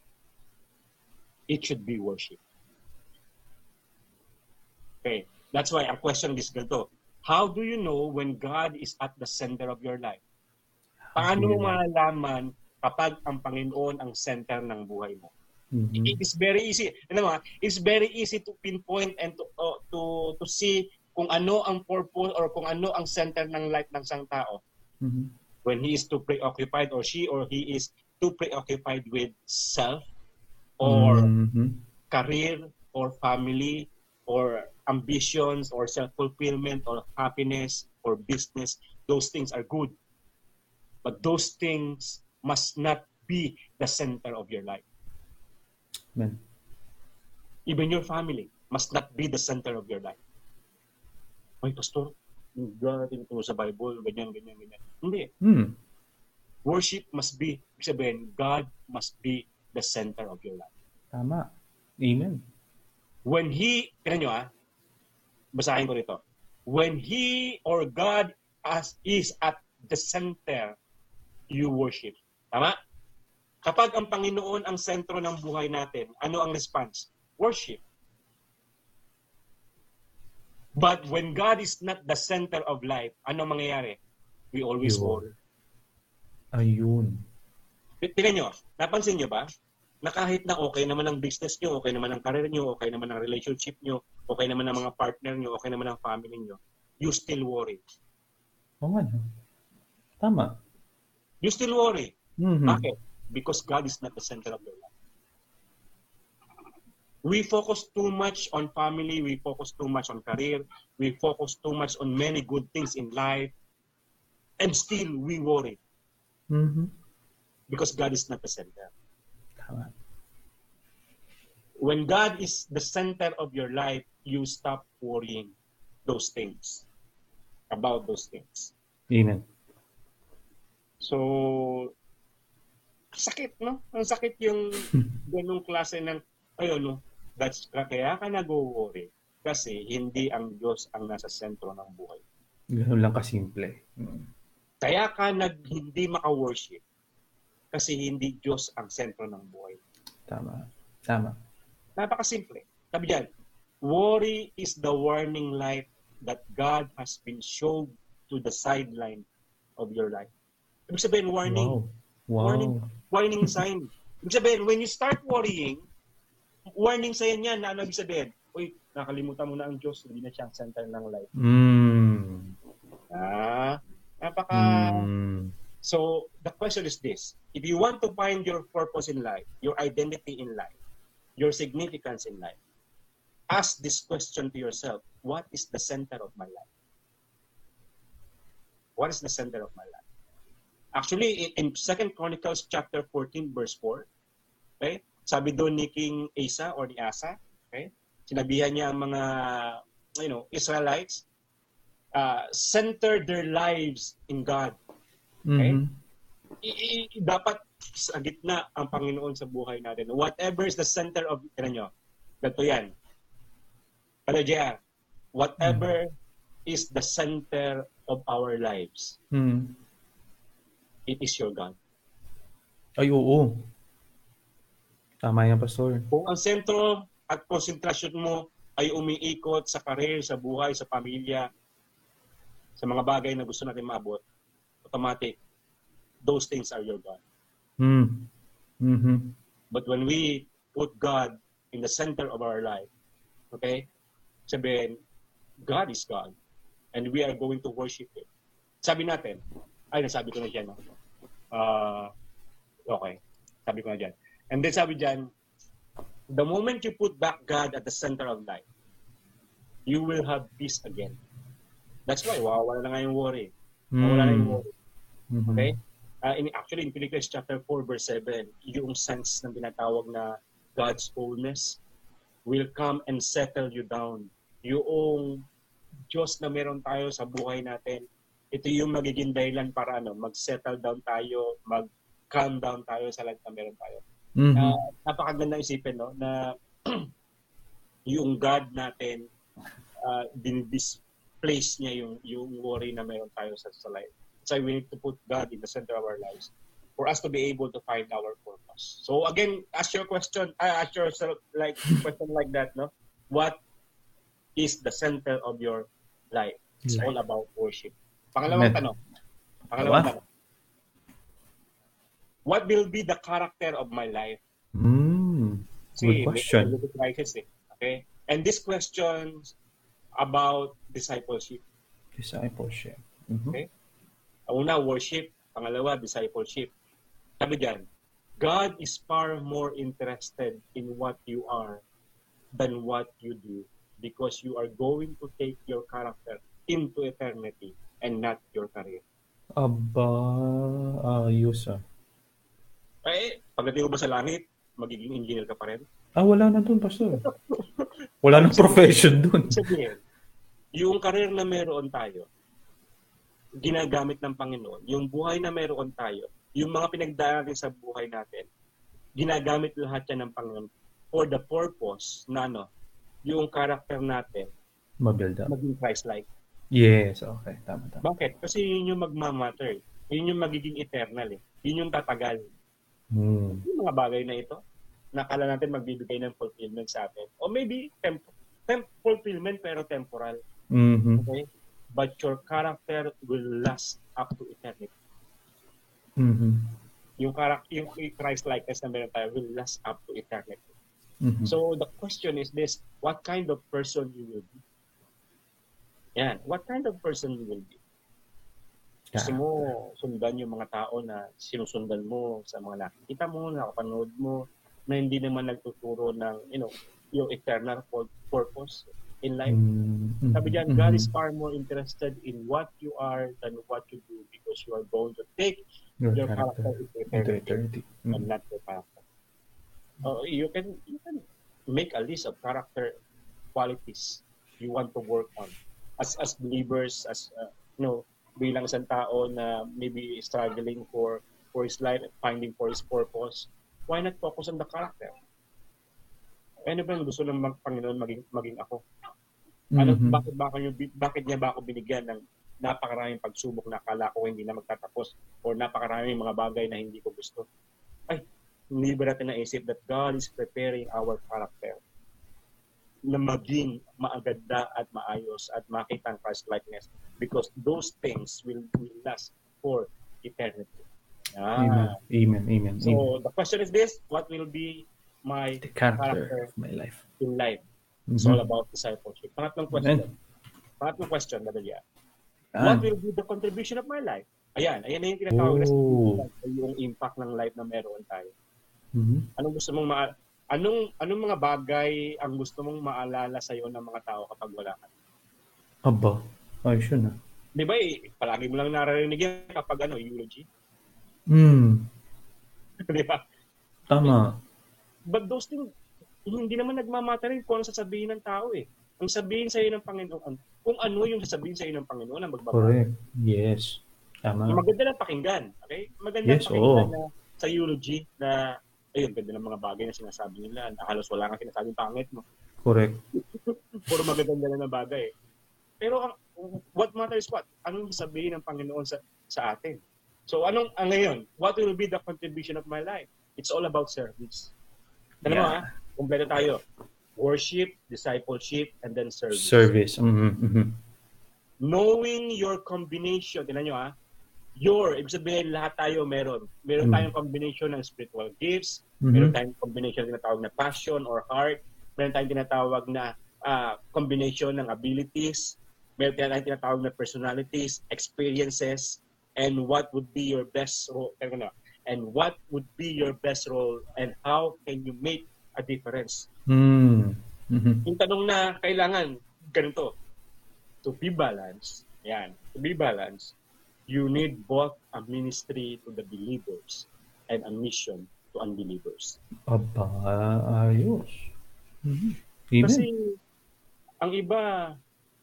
It should be worship. Okay, that's why ang question is ganito. How do you know when God is at the center of your life? Paano mo malalaman kapag ang Panginoon ang center ng buhay mo? It is very easy. It's very easy to pinpoint and to see kung ano ang purpose or kung ano ang center ng life ng isang tao. When he is too preoccupied or she or he is too preoccupied with self or career or family or ambitions or self-fulfillment or happiness or business, those things are good. But those things must not be the center of your life. Amen. Even your family must not be the center of your life. Ay, Pastor, galing ito sa Bible, ganyan. Hindi. Worship must be, sabihin, God must be the center of your life. Tama. Amen. When tignan nyo basahin ko rito. When He or God is at the center, you worship. Tama? Kapag ang Panginoon ang sentro ng buhay natin, ano ang response? Worship. But when God is not the center of life, ano mangyayari? We always worry. Ayun. Tingnan nyo, napansin nyo ba? Na kahit na okay naman ang business nyo, okay naman ang career nyo, okay naman ang relationship nyo, okay naman ang mga partner nyo, okay naman ang family nyo, you still worry. Oo nga. Tama. You still worry. Bakit? Because God is not the center of your life. We focus too much on family, we focus too much on career, we focus too much on many good things in life, and still we worry. Because God is not the center. When God is the center of your life, you stop worrying about those things. Amen. So, sakit, no? Ang sakit yung ganung klase ng, kaya ka nag-worry kasi hindi ang Diyos ang nasa sentro ng buhay. Ganun lang kasimple. Kaya ka hindi maka-worship kasi hindi Diyos ang sentro ng buhay. Tama. Napakasimple. Sabi dyan, Worry is the warning light that God has been shown to the sideline of your life. Ibig sabihin, warning. Wow. Warning sign. Ibig sabihin, when you start worrying, warning sign yan na ano ibig sabihin? Uy, nakalimutan mo na ang Diyos, hindi na siya ang center ng life. So, the question is this. If you want to find your purpose in life, your identity in life, your significance in life, ask this question to yourself. What is the center of my life? What is the center of my life? Actually, in 2 Chronicles chapter 14, verse 4, okay, sabi doon ni King Asa or ni Asa, okay, sinabihan niya ang mga, Israelites, center their lives in God. Okay? Dapat sa gitna ang Panginoon sa buhay natin. Whatever is the center of, ganito yan. Whatever is the center of our lives, it is your God. Ay, oo. Tama yan, Pastor. Kung ang sentro at konsentrasyon mo ay umiikot sa career, sa buhay, sa pamilya, sa mga bagay na gusto natin maabot, automatic, those things are your God. But when we put God in the center of our life, okay, sabihin, God is God, and we are going to worship Him. Sabi natin, nasabi ko na dyan, no? Okay, sabi ko na dyan. And then sabi dyan, the moment you put back God at the center of life, you will have peace again. That's why, wala na nga yung worry. Wala na yung worry. Okay? Actually, in Philippians chapter 4, verse 7, yung sense ng binatawag na God's wholeness will come and settle you down. Yung Diyos na meron tayo sa buhay natin, ito yung magiging dahilan para mag-settle down tayo, mag-calm down tayo sa lahat na meron tayo. Napakaganda isipin, no, na yung God natin, din-displace niya yung worry na meron tayo sa life. So we need to put God in the center of our lives for us to be able to find our purpose. So again, ask yourself like question like that, no? What is the center of your life? It's all about worship. Pangalawang tanong. What will be the character of my life? Good question. Okay? And this question about discipleship. Okay? Una, worship. Pangalawa, discipleship. Sabi dyan, God is far more interested in what you are than what you do because you are going to take your character into eternity and not your career. Ayos pagdating mo ba sa langit, magiging engineer ka pa rin? Wala na dun, Pastor. Wala na profession dun. Sabihin, yung career na meron tayo, ginagamit ng Panginoon, yung buhay na meron tayo, yung mga pinagdaan natin sa buhay natin, ginagamit lahat yan ng Panginoon for the purpose na yung character natin mabuild up. Maging Christ-like. Yes, okay. Tama. Bakit? Kasi yun yung magmamatter. Yun yung magiging eternal. Yun yung tatagal. Yung mga bagay na ito, nakala natin magbibigay ng fulfillment sa atin. O maybe fulfillment pero temporal. Okay? But your character will last up to eternity. Yung Christ-likeness na meron tayo will last up to eternity. So the question is this, what kind of person you will be? Yan, what kind of person you will be? Gusto mo sundan yung mga tao na sinusundan mo sa mga nakikita mo, nakapanood mo, na hindi naman nagtuturo ng, yung eternal purpose in life. Sabi diyan, God is far more interested in what you are than what you do because you are going to take your character into eternity and not your character. You can make a list of character qualities you want to work on as believers, as bilang isang tao na maybe struggling for his life, finding for his purpose. Why not focus on the character? Ano ba gusto ng Panginoon maging ako? Bakit niya ba ako binigyan ng napakaraming pagsubok na akala ko hindi na magtatapos o napakaraming mga bagay na hindi ko gusto? Hindi ba natin naisip that God is preparing our character? na maging maaganda at maayos at makita ang Christ likeness, because those things will last for eternity. Amen. So the question is this: what will be my the character of my life in life? It's all about discipleship. Pangatlong question, Brother. What will be the contribution of my life? Ayan na yung tinatawag na yung impact ng life na meron tayo. Anong gusto mong anong mga bagay ang gusto mong maalala sa iyo ng mga tao kapag wala ka? Aba, ayos yun ah. Di ba palagi mo lang naririnig yan kapag eulogy? Di ba? Tama. But those things, hindi naman nagmamatter kung ano sasabihin ng tao eh. Ang sabihin sa iyo ng Panginoon, kung ano yung sasabihin sa iyo ng Panginoon ang magbabago. Correct. Yes. Tama. Maganda lang pakinggan. Okay? Maganda pakinggan na sa eulogy na ayun, ganda ng mga bagay na sinasabi nila. Halos wala kang sinasabing pangit mo. Correct. Puro magaganda na bagay. Pero what matters what? Anong sabihin ng Panginoon sa atin? So ngayon, what will be the contribution of my life? It's all about service. Alam mo kumpleto tayo. Worship, discipleship, and then service. Knowing your combination, tingnan nyo ibig sabihin lahat tayo meron tayong combination ng spiritual gifts, meron tayong combination na tinatawag na passion or heart, meron tayong tinatawag na combination ng abilities, meron tayong tinatawag na personalities, experiences, and what would be your best role, and how can you make a difference. Yung tanong na kailangan ganito, to be balanced, you need both a ministry to the believers and a mission to unbelievers. Aba, ayos. Amen. Kasi ang iba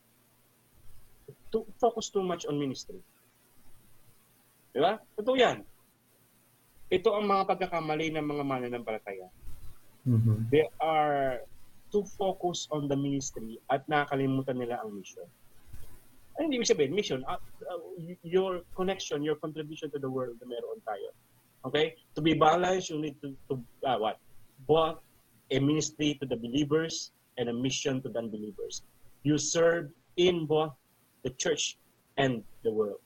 focus too much on ministry. Diba? Totoo yan. Ito ang mga pagkakamali ng mga mananampalataya. They are too focused on the ministry at nakakalimutan nila ang mission. Ano hindi ibig sabihin? Mission, your connection, your contribution to the world na meron tayo. Okay? To be balanced, you need to both a ministry to the believers and a mission to the unbelievers. You serve in both the church and the world.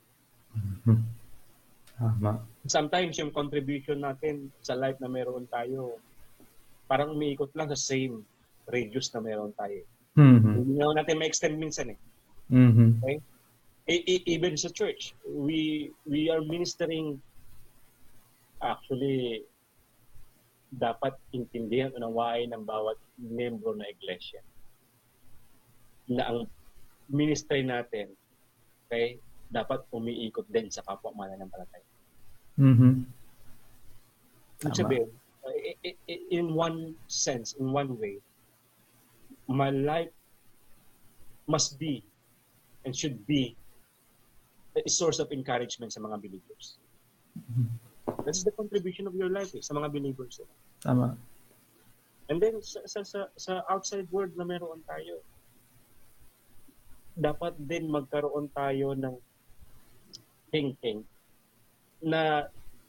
Sometimes yung contribution natin sa life na meron tayo, parang umiikot lang sa same radius na meron tayo. Hindi natin ma-extend minsan Okay? Even sa church, we are ministering, actually, dapat intindihan o nawain ng bawat membro na iglesia na ang ministry natin, okay, dapat umiikot din sa kapwa mananampalataya. Ibig sabihin, in one sense, in one way, my life must be and should be a source of encouragement sa mga believers. That's the contribution of your life sa mga believers. Tama. And then sa outside world na meron tayo, dapat din magkaroon tayo ng thinking na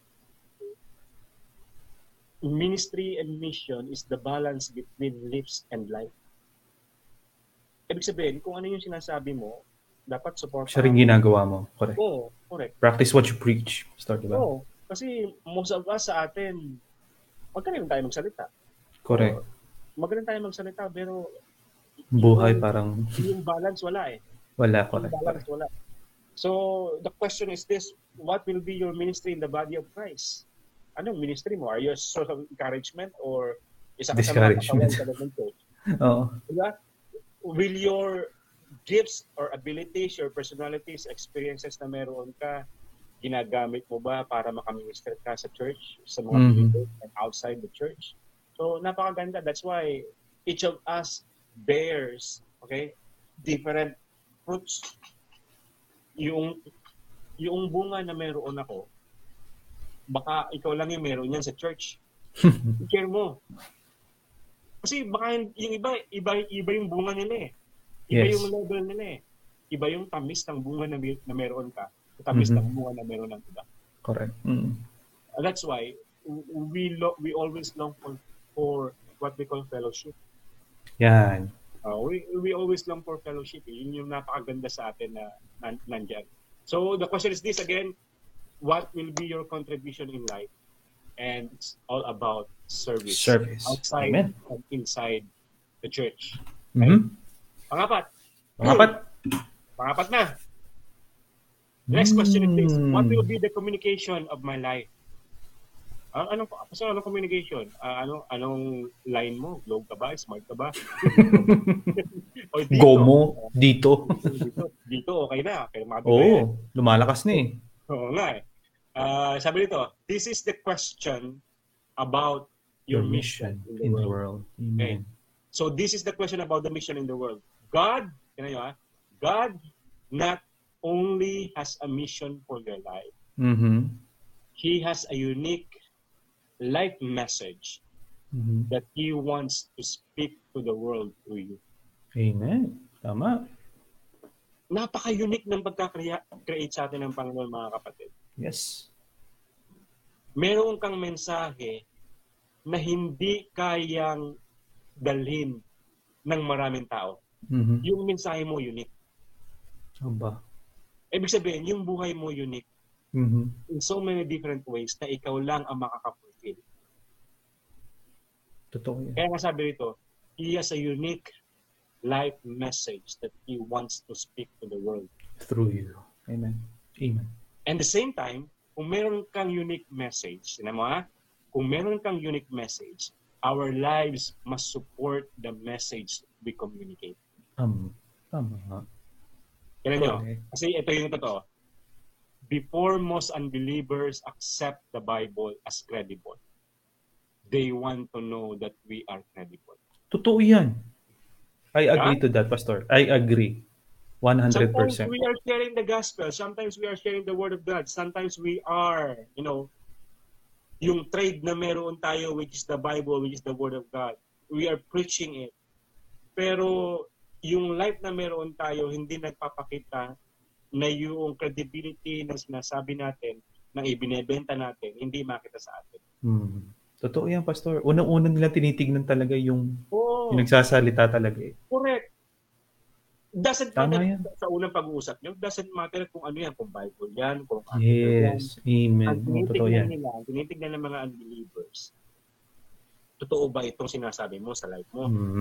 ministry and mission is the balance between lives and life. Ibig sabihin, kung ano yung sinasabi mo, dapat support. Siya rin ginagawa mo. Correct. Oo, correct. Practice what you preach. Start, diba? Oo, kasi most of us sa atin, magaling tayo magsalita. Correct. Magaling tayo magsalita, pero buhay parang yung balance wala Wala, correct. Yung balance wala. So, the question is this, what will be your ministry in the body of Christ? Anong ministry mo? Are you a source of encouragement or isa ka sa mga katawan sa ng church? Oo. Diba? Will your gifts or abilities, your personalities, experiences na meron ka, ginagamit mo ba para makaminister ka sa church, sa mga believers and outside the church? So, napakaganda. That's why each of us bears, different fruits. Yung bunga na meron ako, baka ikaw lang yung meron yan sa church. I-share mo. Kasi baka yung iba yung bunga nila Iba yung level nila Iba yung tamis ng bunga na meron ka. Tamis ng bunga na meron ng iba. Correct. That's why we always long for what we call fellowship. Yan. We always long for fellowship. Yun yung napakaganda sa atin na nandyan. So the question is this again, what will be your contribution in life? And it's all about service. Outside Amen. and inside the church. Mm-hmm. Pangapat na. Next question is this. What will be the communication of my life? Anong communication? Anong line mo? Globe ka ba? Smart ka ba? O dito? Go mo dito. Dito okay na. Pero lumalakas na eh. Oo nga eh. Sabi nito, this is the question about your mission in the world. Amen. Okay. So this is the question about the mission in the world. God not only has a mission for your life. Mm-hmm. He has a unique life message that He wants to speak to the world through you. Amen. Tama. Napaka-unique ng pagka-create sa atin ng Panginoon, mga kapatid. Yes. Meron kang mensahe na hindi kayang dalhin ng maraming tao. Mm-hmm. Yung mensahe mo unique. Aba. Ibig sabihin, yung buhay mo unique. Mm-hmm. In so many different ways na ikaw lang ang makaka-fulfill. Totoo yan. Kaya nga sabi rito, He has a unique life message that He wants to speak to the world. Through you. Amen. Amen. And the same time, kung meron kang unique message, kung meron kang unique message, our lives must support the message we communicate. Tama. Kailan nyo? Kasi ito yung totoo. Before most unbelievers accept the Bible as credible, they want to know that we are credible. Totoo yan. I agree to that, Pastor. I agree. 100%. Sometimes we are sharing the gospel. Sometimes we are sharing the word of God. Sometimes we are, yung trade na meron tayo, which is the Bible, which is the word of God. We are preaching it. Pero yung life na meron tayo, hindi nagpapakita na yung credibility na sinasabi natin, na ibinebenta natin, hindi makita sa atin. Totoo yan, Pastor. Unang-una nila tinitignan talaga yung nagsasalita talaga eh. Correct. Doesn't matter yan. Sa unang pag-uusap nyo, doesn't matter kung ano yan, kung Bible yan, kung ano yes, yan. Amen. Totoo yan. Tinitignan ng mga unbelievers. Totoo ba itong sinasabi mo sa life mo?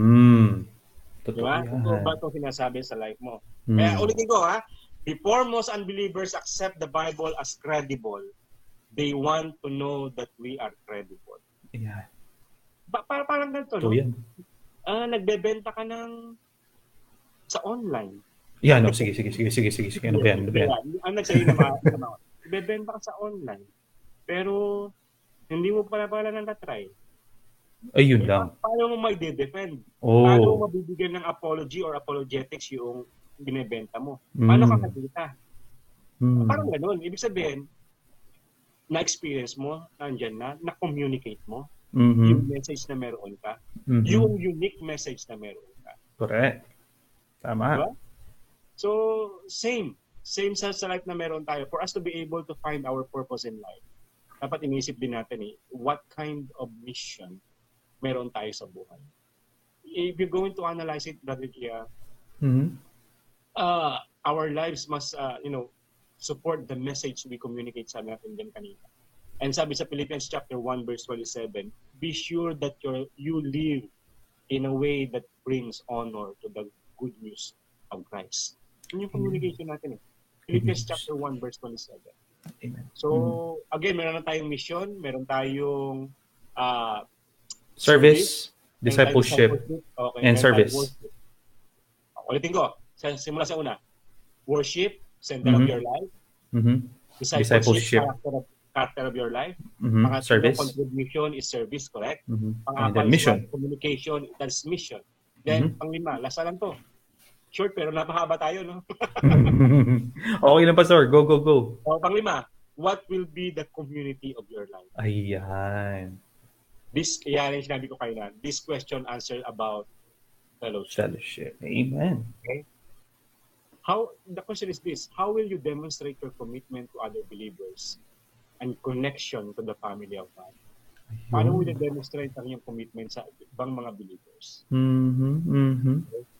Totoo diba? yan. Totoo ba itong sinasabi sa life mo? Kaya ulitin ko before most unbelievers accept the Bible as credible, they want to know that we are credible. Yeah. Parang ganito, no? Yan. Nagbebenta ka ng sa online. Yeah, no, sige. Ano ba yan? Ang nagsabi naman, nagbebenta ka sa online. Pero hindi mo pala na-try. Ayun lang. Paano mo mag-defend? Paano mo mabibigyan ng apology or apologetics yung binebenta mo? Paano ka nakita? Parang gano'n. Ibig sabihin, na-experience mo, nandyan na-communicate mo, yung message na meron ka, yung unique message na meron ka. Correct. Tama. Diba? So, same sa life na meron tayo. For us to be able to find our purpose in life, dapat inisip din natin what kind of mission meron tayo sa buhay. If you're going to analyze it, Brother Gia, our lives must, support the message we communicate, sabi natin din kanina. And sabi sa Philippians chapter 1 verse 27, be sure that you live in a way that brings honor to the good news of Christ. Yun yung communication natin Philippians chapter 1 verse 27. Amen. So, again, meron na tayong mission, meron tayong service, discipleship, and service. Ulitin ko, simula sa una. Worship, center of your life. Discipleship, character of your life. Service. Contribution is service, correct? And then mission. Communication, that's mission. Then, panglima, last lang to. Short pero napahaba tayo, no? Okay lang, Pastor. Go. Panglima, what will be the community of your life? Ayan. Yan yung sinabi ko kayo na. This question answer about fellowship. Amen. Okay? The question is this, how will you demonstrate your commitment to other believers and connection to the family of God? Paano mo i-demonstrate ang iyong commitment sa ibang mga believers? Okay?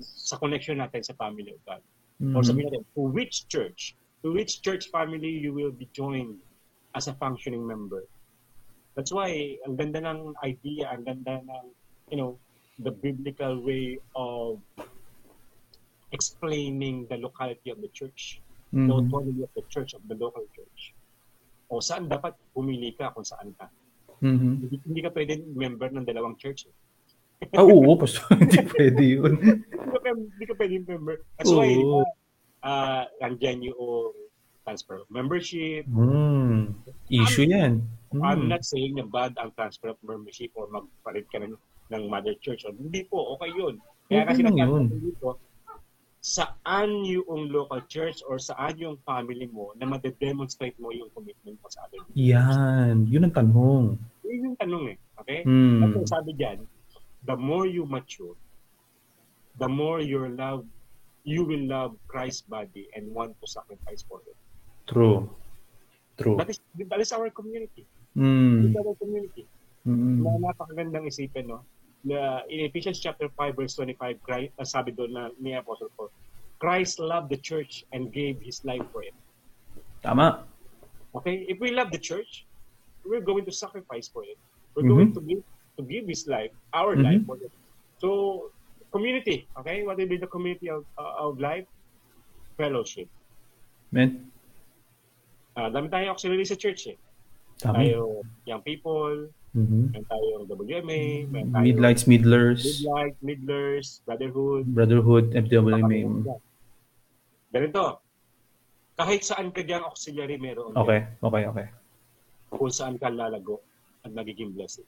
sa connection natin sa family of God. Or sabihin natin, to which church family you will be joined as a functioning member. That's why, ang ganda ng idea, ang ganda ng, the biblical way of explaining the locality of the church, the autonomy of the church, of the local church. O saan dapat pumili ka kung saan ka. Hindi ka pwede member ng dalawang church. Oo, pastor. Hindi pwede yun. Hindi ka pwede member. That's why, andyan yung transfer of membership. Issue yan. I'm not saying na bad ang transfer of membership or magpalit ka ng mother church. Hindi po, okay yun. Kaya kasi nagkakaroon dito, saan yung local church or saan yung family mo na ma-demonstrate mo yung commitment mo sa other people. Yan. Yun ang tanong. Yun yung tanong eh. Okay? At sabi dyan, the more you mature, the more you will love Christ's body and want to sacrifice for it. True. That is our community. That is our community. Na napakagandang isipin, no? In Ephesians chapter 5 verse 25, sabi doon na ni Apostle Paul, Christ loved the church and gave His life for it. Tama. Okay? If we love the church, we're going to sacrifice for it. We're going to give His life, our life for it. So, community. Okay? What will be the community of life? Fellowship. Amen. Dami tayo auxiliary sa church eh. Tama. Tayo young people, meron tayong WMA, meron tayong midlers, Brotherhood, FWMA. Ganito, kahit saan ka diyang auxiliary meron. Okay. Kung saan ka lalago at magiging blessed.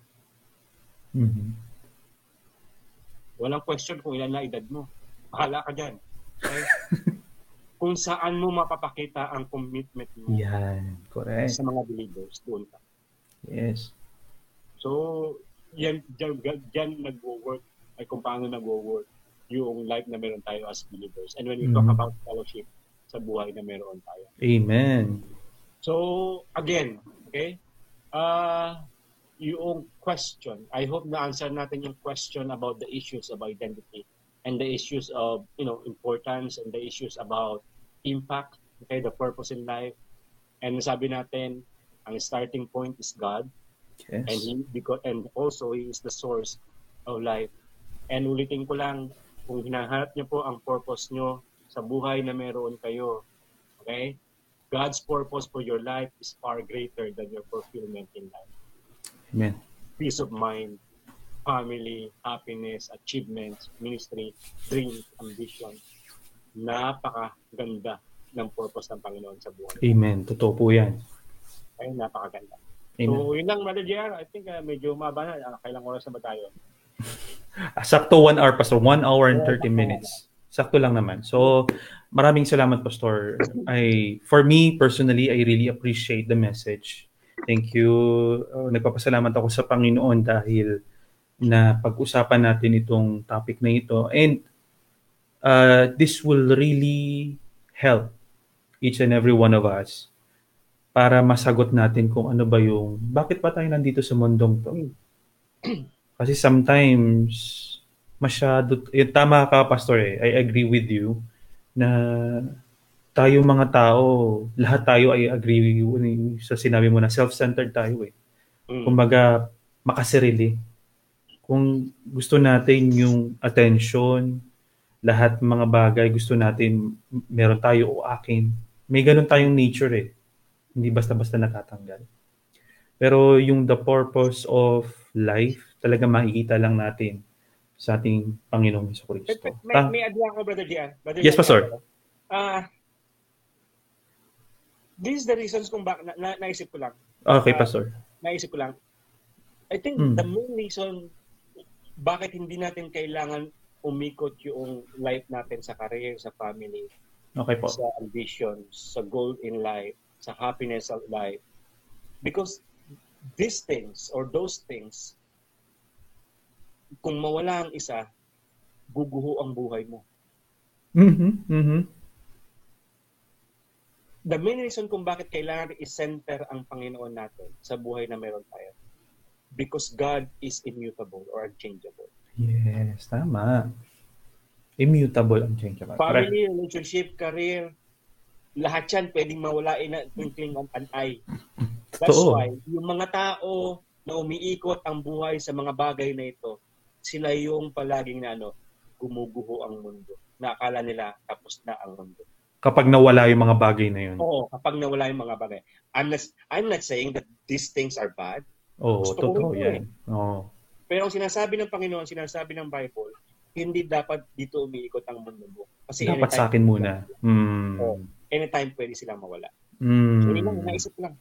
Walang question kung ilan na edad mo. Bahala ka dyan. Okay? Kung saan mo mapapakita ang commitment mo. Yan, correct. Sa mga believers, doon ka. Yes. So, yan nagwo-work, ay kung paano nagwo-work yung life na meron tayo as believers. And when we talk about fellowship, sa buhay na meron tayo. Amen. So, again, okay? Yung question, I hope na-answer natin yung question about the issues of identity and the issues of, importance and the issues about impact, okay, the purpose in life. And sabi natin, ang starting point is God. Yes. And also He is the source of life. And ulitin ko lang, kung hinahanap niyo po ang purpose niyo sa buhay na meron kayo, okay? God's purpose for your life is far greater than your fulfillment in life. Amen. Peace of mind, family, happiness, achievements, ministry, dreams, ambition. Napakaganda ng purpose ng Panginoon sa buhay. Amen. Totoo po yan. Ay, napakaganda. Amen. So, yun lang, Brother JR. I think medyo maba na. Kailang oras na ba tayo? Sakto 1 hour, Pastor. 1 hour and 30 minutes. Sakto lang naman. So, maraming salamat, Pastor. For me, personally, I really appreciate the message. Thank you. Nagpapasalamat ako sa Panginoon dahil na pag-usapan natin itong topic na ito. And this will really help each and every one of us para masagot natin kung ano ba bakit ba tayo nandito sa mundong to. Kasi sometimes, tama ka, Pastor I agree with you na tayo mga tao, lahat tayo ay agree sa sinabi mo na self-centered tayo Kumbaga, makasarili. Kung gusto natin yung attention, lahat mga bagay gusto natin, meron tayo o akin. May ganun tayong nature Hindi basta-basta natatanggal. Pero yung the purpose of life, talaga makikita lang natin sa ating Panginoong Jesucristo. May adwa ko, Brother Dian. Yes, Pastor. This is the reasons kung bakit naisip ko lang. Okay, Pastor. Naisip ko lang. I think the main reason bakit hindi natin kailangan umikot yung life natin sa career, sa family, okay po. sa ambitions, sa goal in life, sa happiness of life. Because these things or those things, kung mawala ang isa, guguho ang buhay mo. The main reason kung bakit kailangan i-center ang Panginoon natin sa buhay na meron tayo, because God is immutable or unchangeable. Yes, tama. Immutable, unchangeable. Family, relationship, career, lahat yan pwedeng mawala in a twinkling of an eye. That's why, yung mga tao na umiikot ang buhay sa mga bagay na ito, sila yung palaging na gumuguho ang mundo. Na akala nila tapos na ang mundo. Kapag nawala yung mga bagay na yun. Oo, kapag nawala yung mga bagay. I'm not saying that these things are bad. Oo, totoo yan. Oo. Pero ang sinasabi ng Panginoon, sinasabi ng Bible, hindi dapat dito umiikot ang mundo mo. Kasi dapat sa akin muna. Anytime pwede silang mawala. So, yun lang, naisip lang.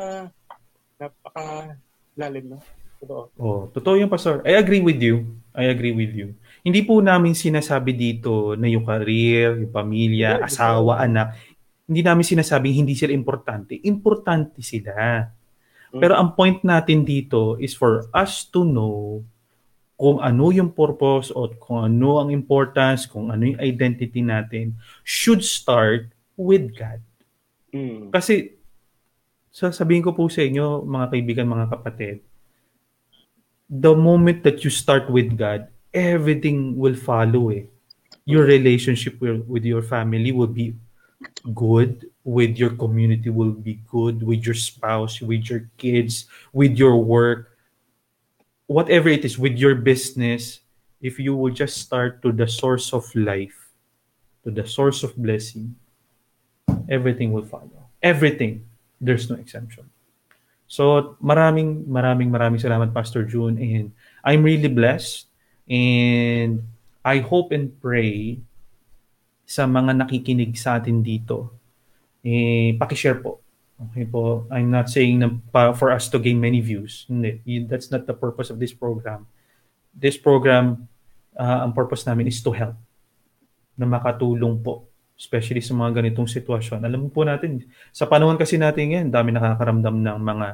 Napaka-lalim, no? Totoo. Totoo yung Pastor. I agree with you. Hindi po namin sinasabi dito na yung career, yung pamilya, asawa, anak, hindi namin sinasabing hindi sila importante. Importante sila. Pero ang point natin dito is for us to know kung ano yung purpose o kung ano ang importance, kung ano yung identity natin, should start with God. Kasi, sasabihin ko po sa inyo, mga kaibigan, mga kapatid, the moment that you start with God, everything will follow. Your relationship with your family will be good, with your community will be good, with your spouse, with your kids, with your work, whatever it is, with your business. If you will just start to the source of life, to the source of blessing, everything will follow. Everything. There's no exemption. So maraming salamat, Pastor June, and I'm really blessed, and I hope and pray sa mga nakikinig sa atin dito, paki-share po. Okay po, I'm not saying na for us to gain many views. Hindi. That's not the purpose of this program. This program, ang purpose namin is to help, na makatulong po, especially sa mga ganitong sitwasyon. Alam po natin, sa panahon kasi natin ngayon, dami nakakaramdam ng mga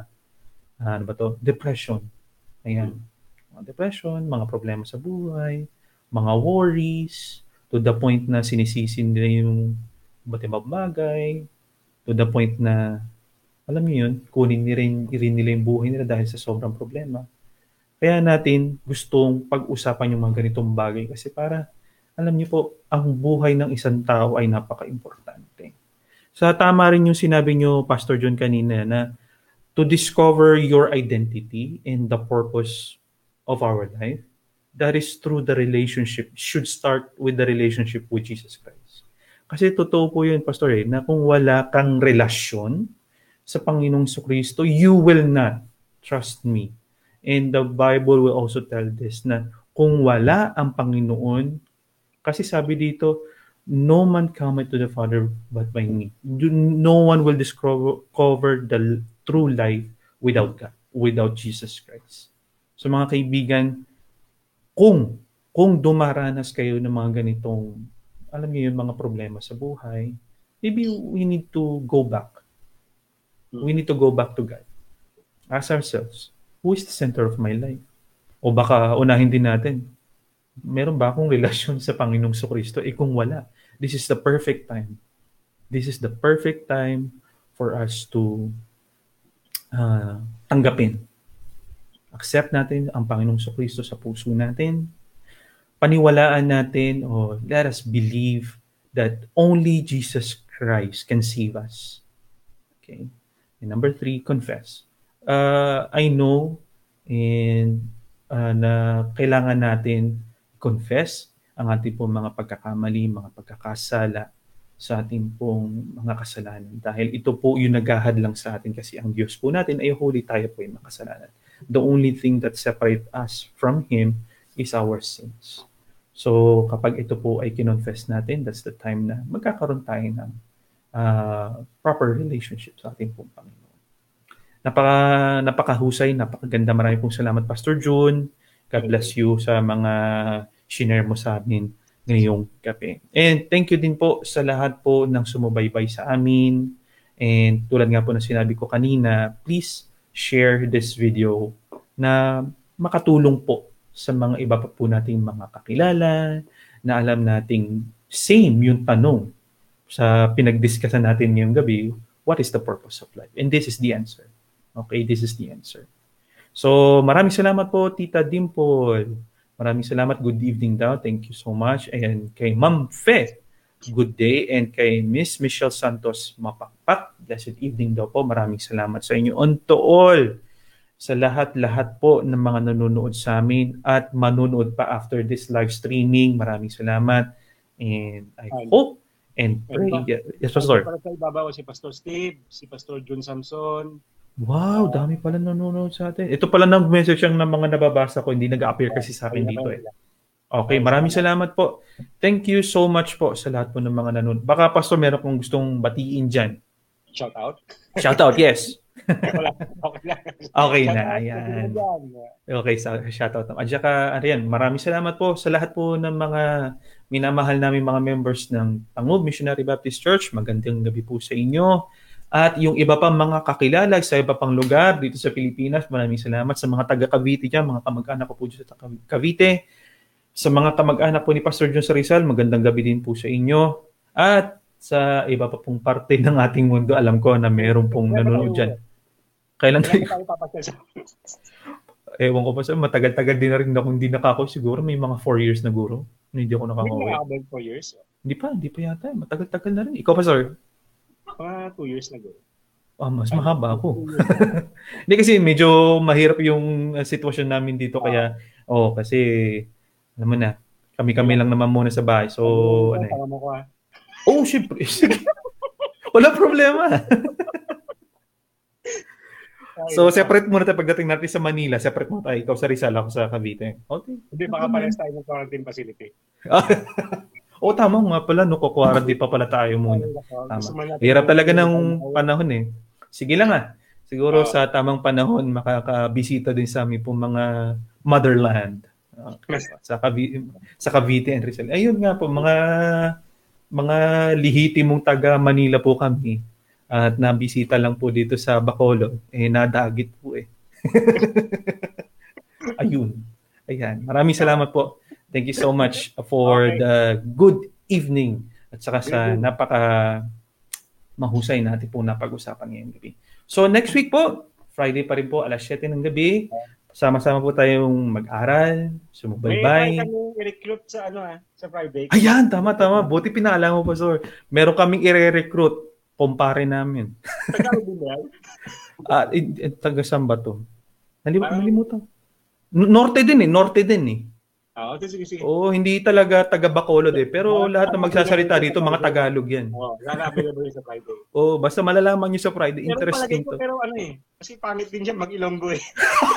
depression. Ayan. Mga depression, mga problema sa buhay, mga worries, to the point na sinisisi nila yung iba't ibang bagay, to the point na, alam niyo yun, kunin nila yung buhay nila dahil sa sobrang problema. Kaya natin gustong pag-usapan yung mga ganitong bagay kasi para, alam niyo po, ang buhay ng isang tao ay napaka-importante. Sa tama rin yung sinabi niyo, Pastor John, kanina, na to discover your identity and the purpose of our life, that is through the relationship, should start with the relationship with Jesus Christ. Kasi totoo po yun, Pastor, na kung wala kang relasyon sa Panginoong Kristo, you will not trust me. And the Bible will also tell this, na kung wala ang Panginoon, kasi sabi dito, no man cometh to the Father but by me. No one will discover the true life without God, without Jesus Christ. So mga kaibigan, kung dumaranas kayo ng mga ganitong, alam niyo yung mga problema sa buhay, maybe we need to go back. We need to go back to God. Ask ourselves, who is the center of my life? O baka unahin din natin, meron ba akong relasyon sa Panginoong Kristo? Kung wala, this is the perfect time. This is the perfect time for us to tanggapin. Accept natin ang Panginoong Kristo sa puso natin. Paniwalaan natin, let us believe that only Jesus Christ can save us. Okay. And number 3, confess. I know na kailangan natin confess ang ating pong mga pagkakamali, mga pagkakasala sa ating pong mga kasalanan. Dahil ito po yung naghahad lang sa atin kasi ang Diyos po natin ay holy, tayo po yung makasalanan. The only thing that separates us from Him is our sins. So kapag ito po ay kinonfess natin, that's the time na magkakaroon tayo ng proper relationship sa ating pong Panginoon. Napakahusay, napakaganda. Maraming pong salamat, Pastor June. God bless you sa mga shinare mo sa amin ngayong gabi. And thank you din po sa lahat po ng sumubaybay sa amin. And tulad nga po na sinabi ko kanina, please share this video na makatulong po sa mga iba pa po nating mga kakilala na alam nating same yung tanong sa pinag-discussan natin ngayong gabi, what is the purpose of life? And this is the answer. Okay, this is the answer. So maraming salamat po, Tita Dimple. Maraming salamat. Good evening daw. Thank you so much. And kay Ma'am Fe, good day. And kay Miss Michelle Santos, mapakpak. Blessed evening daw po. Maraming salamat sa inyo. On to all, sa lahat-lahat po ng mga nanonood sa amin at manonood pa after this live streaming. Maraming salamat. And I hope and pray. Yes, Pastor. Para sa ibabaw si Pastor Steve, si Pastor Jun Samson. Wow, dami pala nanonood sa atin. Ito pala nag-message ng mga nababasa ko, hindi nag-appear kasi sa akin dito eh. Okay, maraming salamat po. Thank you so much po sa lahat po ng mga nanonood. Baka Pastor, meron kong gustong batiin dyan. Shout out? Shout out, yes. Okay na, Shout ayan. Okay, shout out. At saka, ayan, maraming salamat po sa lahat po ng mga minamahal namin mga members ng Tangub Missionary Baptist Church. Magandang gabi po sa inyo. At yung iba pang mga kakilala sa iba pang lugar dito sa Pilipinas, maraming salamat sa mga taga Cavite dyan, mga kamag-anak ko po dito sa Cavite. Sa mga kamag-anak po ni Pastor John sa Rizal, magandang gabi din po sa inyo. At sa iba pa pong parte ng ating mundo, alam ko na meron pong nanonood dyan. Kailan tayo? Ewan ko pa sa matagal-tagal din na rin ako hindi nakako. Siguro may mga 4 years na guro. Hindi ako nakaka-uwi. Hindi 4 years? Hindi pa yata. Matagal-tagal na rin. Ikaw pa, sir? 2 years na guro. Mas mahaba ako. Hindi kasi medyo mahirap yung sitwasyon namin dito. Kaya, kasi, alam mo na, kami-kami lang naman muna sa bahay. So, syempre. Wala problema. So, separate muna tayo pagdating natin sa Manila. Separate muna tayo. Ikaw sa Rizal, ako sa Cavite. Okay. Hindi, baka pares tayo ng quarantine facility. Tama nga pala. Quarantine pa pala tayo muna. Tama. Hirap talaga ng panahon eh. Sige lang Siguro sa tamang panahon, makakabisita din sa amin po mga motherland. Sa Cavite and Rizal. Ayun nga po, mga lihitimong taga Manila po kami. At nabisita lang po dito sa Bacolod. Nadagit po eh. Ayun. Ayan. Maraming salamat po. Thank you so much for the good evening. At saka sa mahusay natin po napag-usapan ngayong gabi. So next week po, Friday pa rin po, alas 7 ng gabi. Sama-sama po tayong mag-aral, sumubaybay. May kami i-recruit sa sa Friday. Ayan, tama. Buti pinaalam mo, Pastor. Meron kaming i-recruit. Kumpare namin. Taga saan ba to? Nalimutan. Norte din eh. Sige. Hindi talaga taga Bacolod eh. Pero lahat na magsasalita dito, mga Tagalog yan. Available sa Friday. Basta malalaman nyo sa Friday. Interesting to. Pero kasi pangit din siya mag-Ilonggo eh.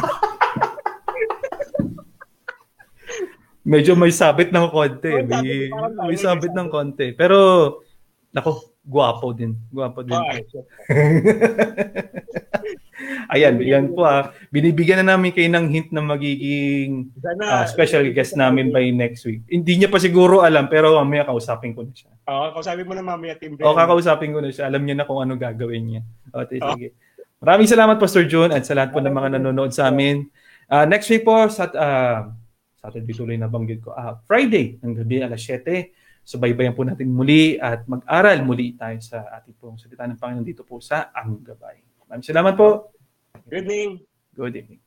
Medyo may sabit ng konti. May sabit ng konti. Pero, Guwapo din. Ayan po binibigyan na namin kayo ng hint na magiging special guest namin by next week. Hindi niya pa siguro alam pero mamaya kausapin ko na siya. Kausapin mo na mamaya, Tim. Kakausapin ko na siya. Alam niya na kung ano gagawin niya. Sige. Maraming salamat, Pastor John, at sa lahat po ng mga nanonood sa amin. Next week po, Saturday tuloy na banggit ko. Friday, ng gabi, alas 7. Subaybayan po natin muli at mag-aral muli tayo sa ating pong salita ng Panginoon dito po sa Ang Gabay. Maraming salamat po. Good evening. Good evening.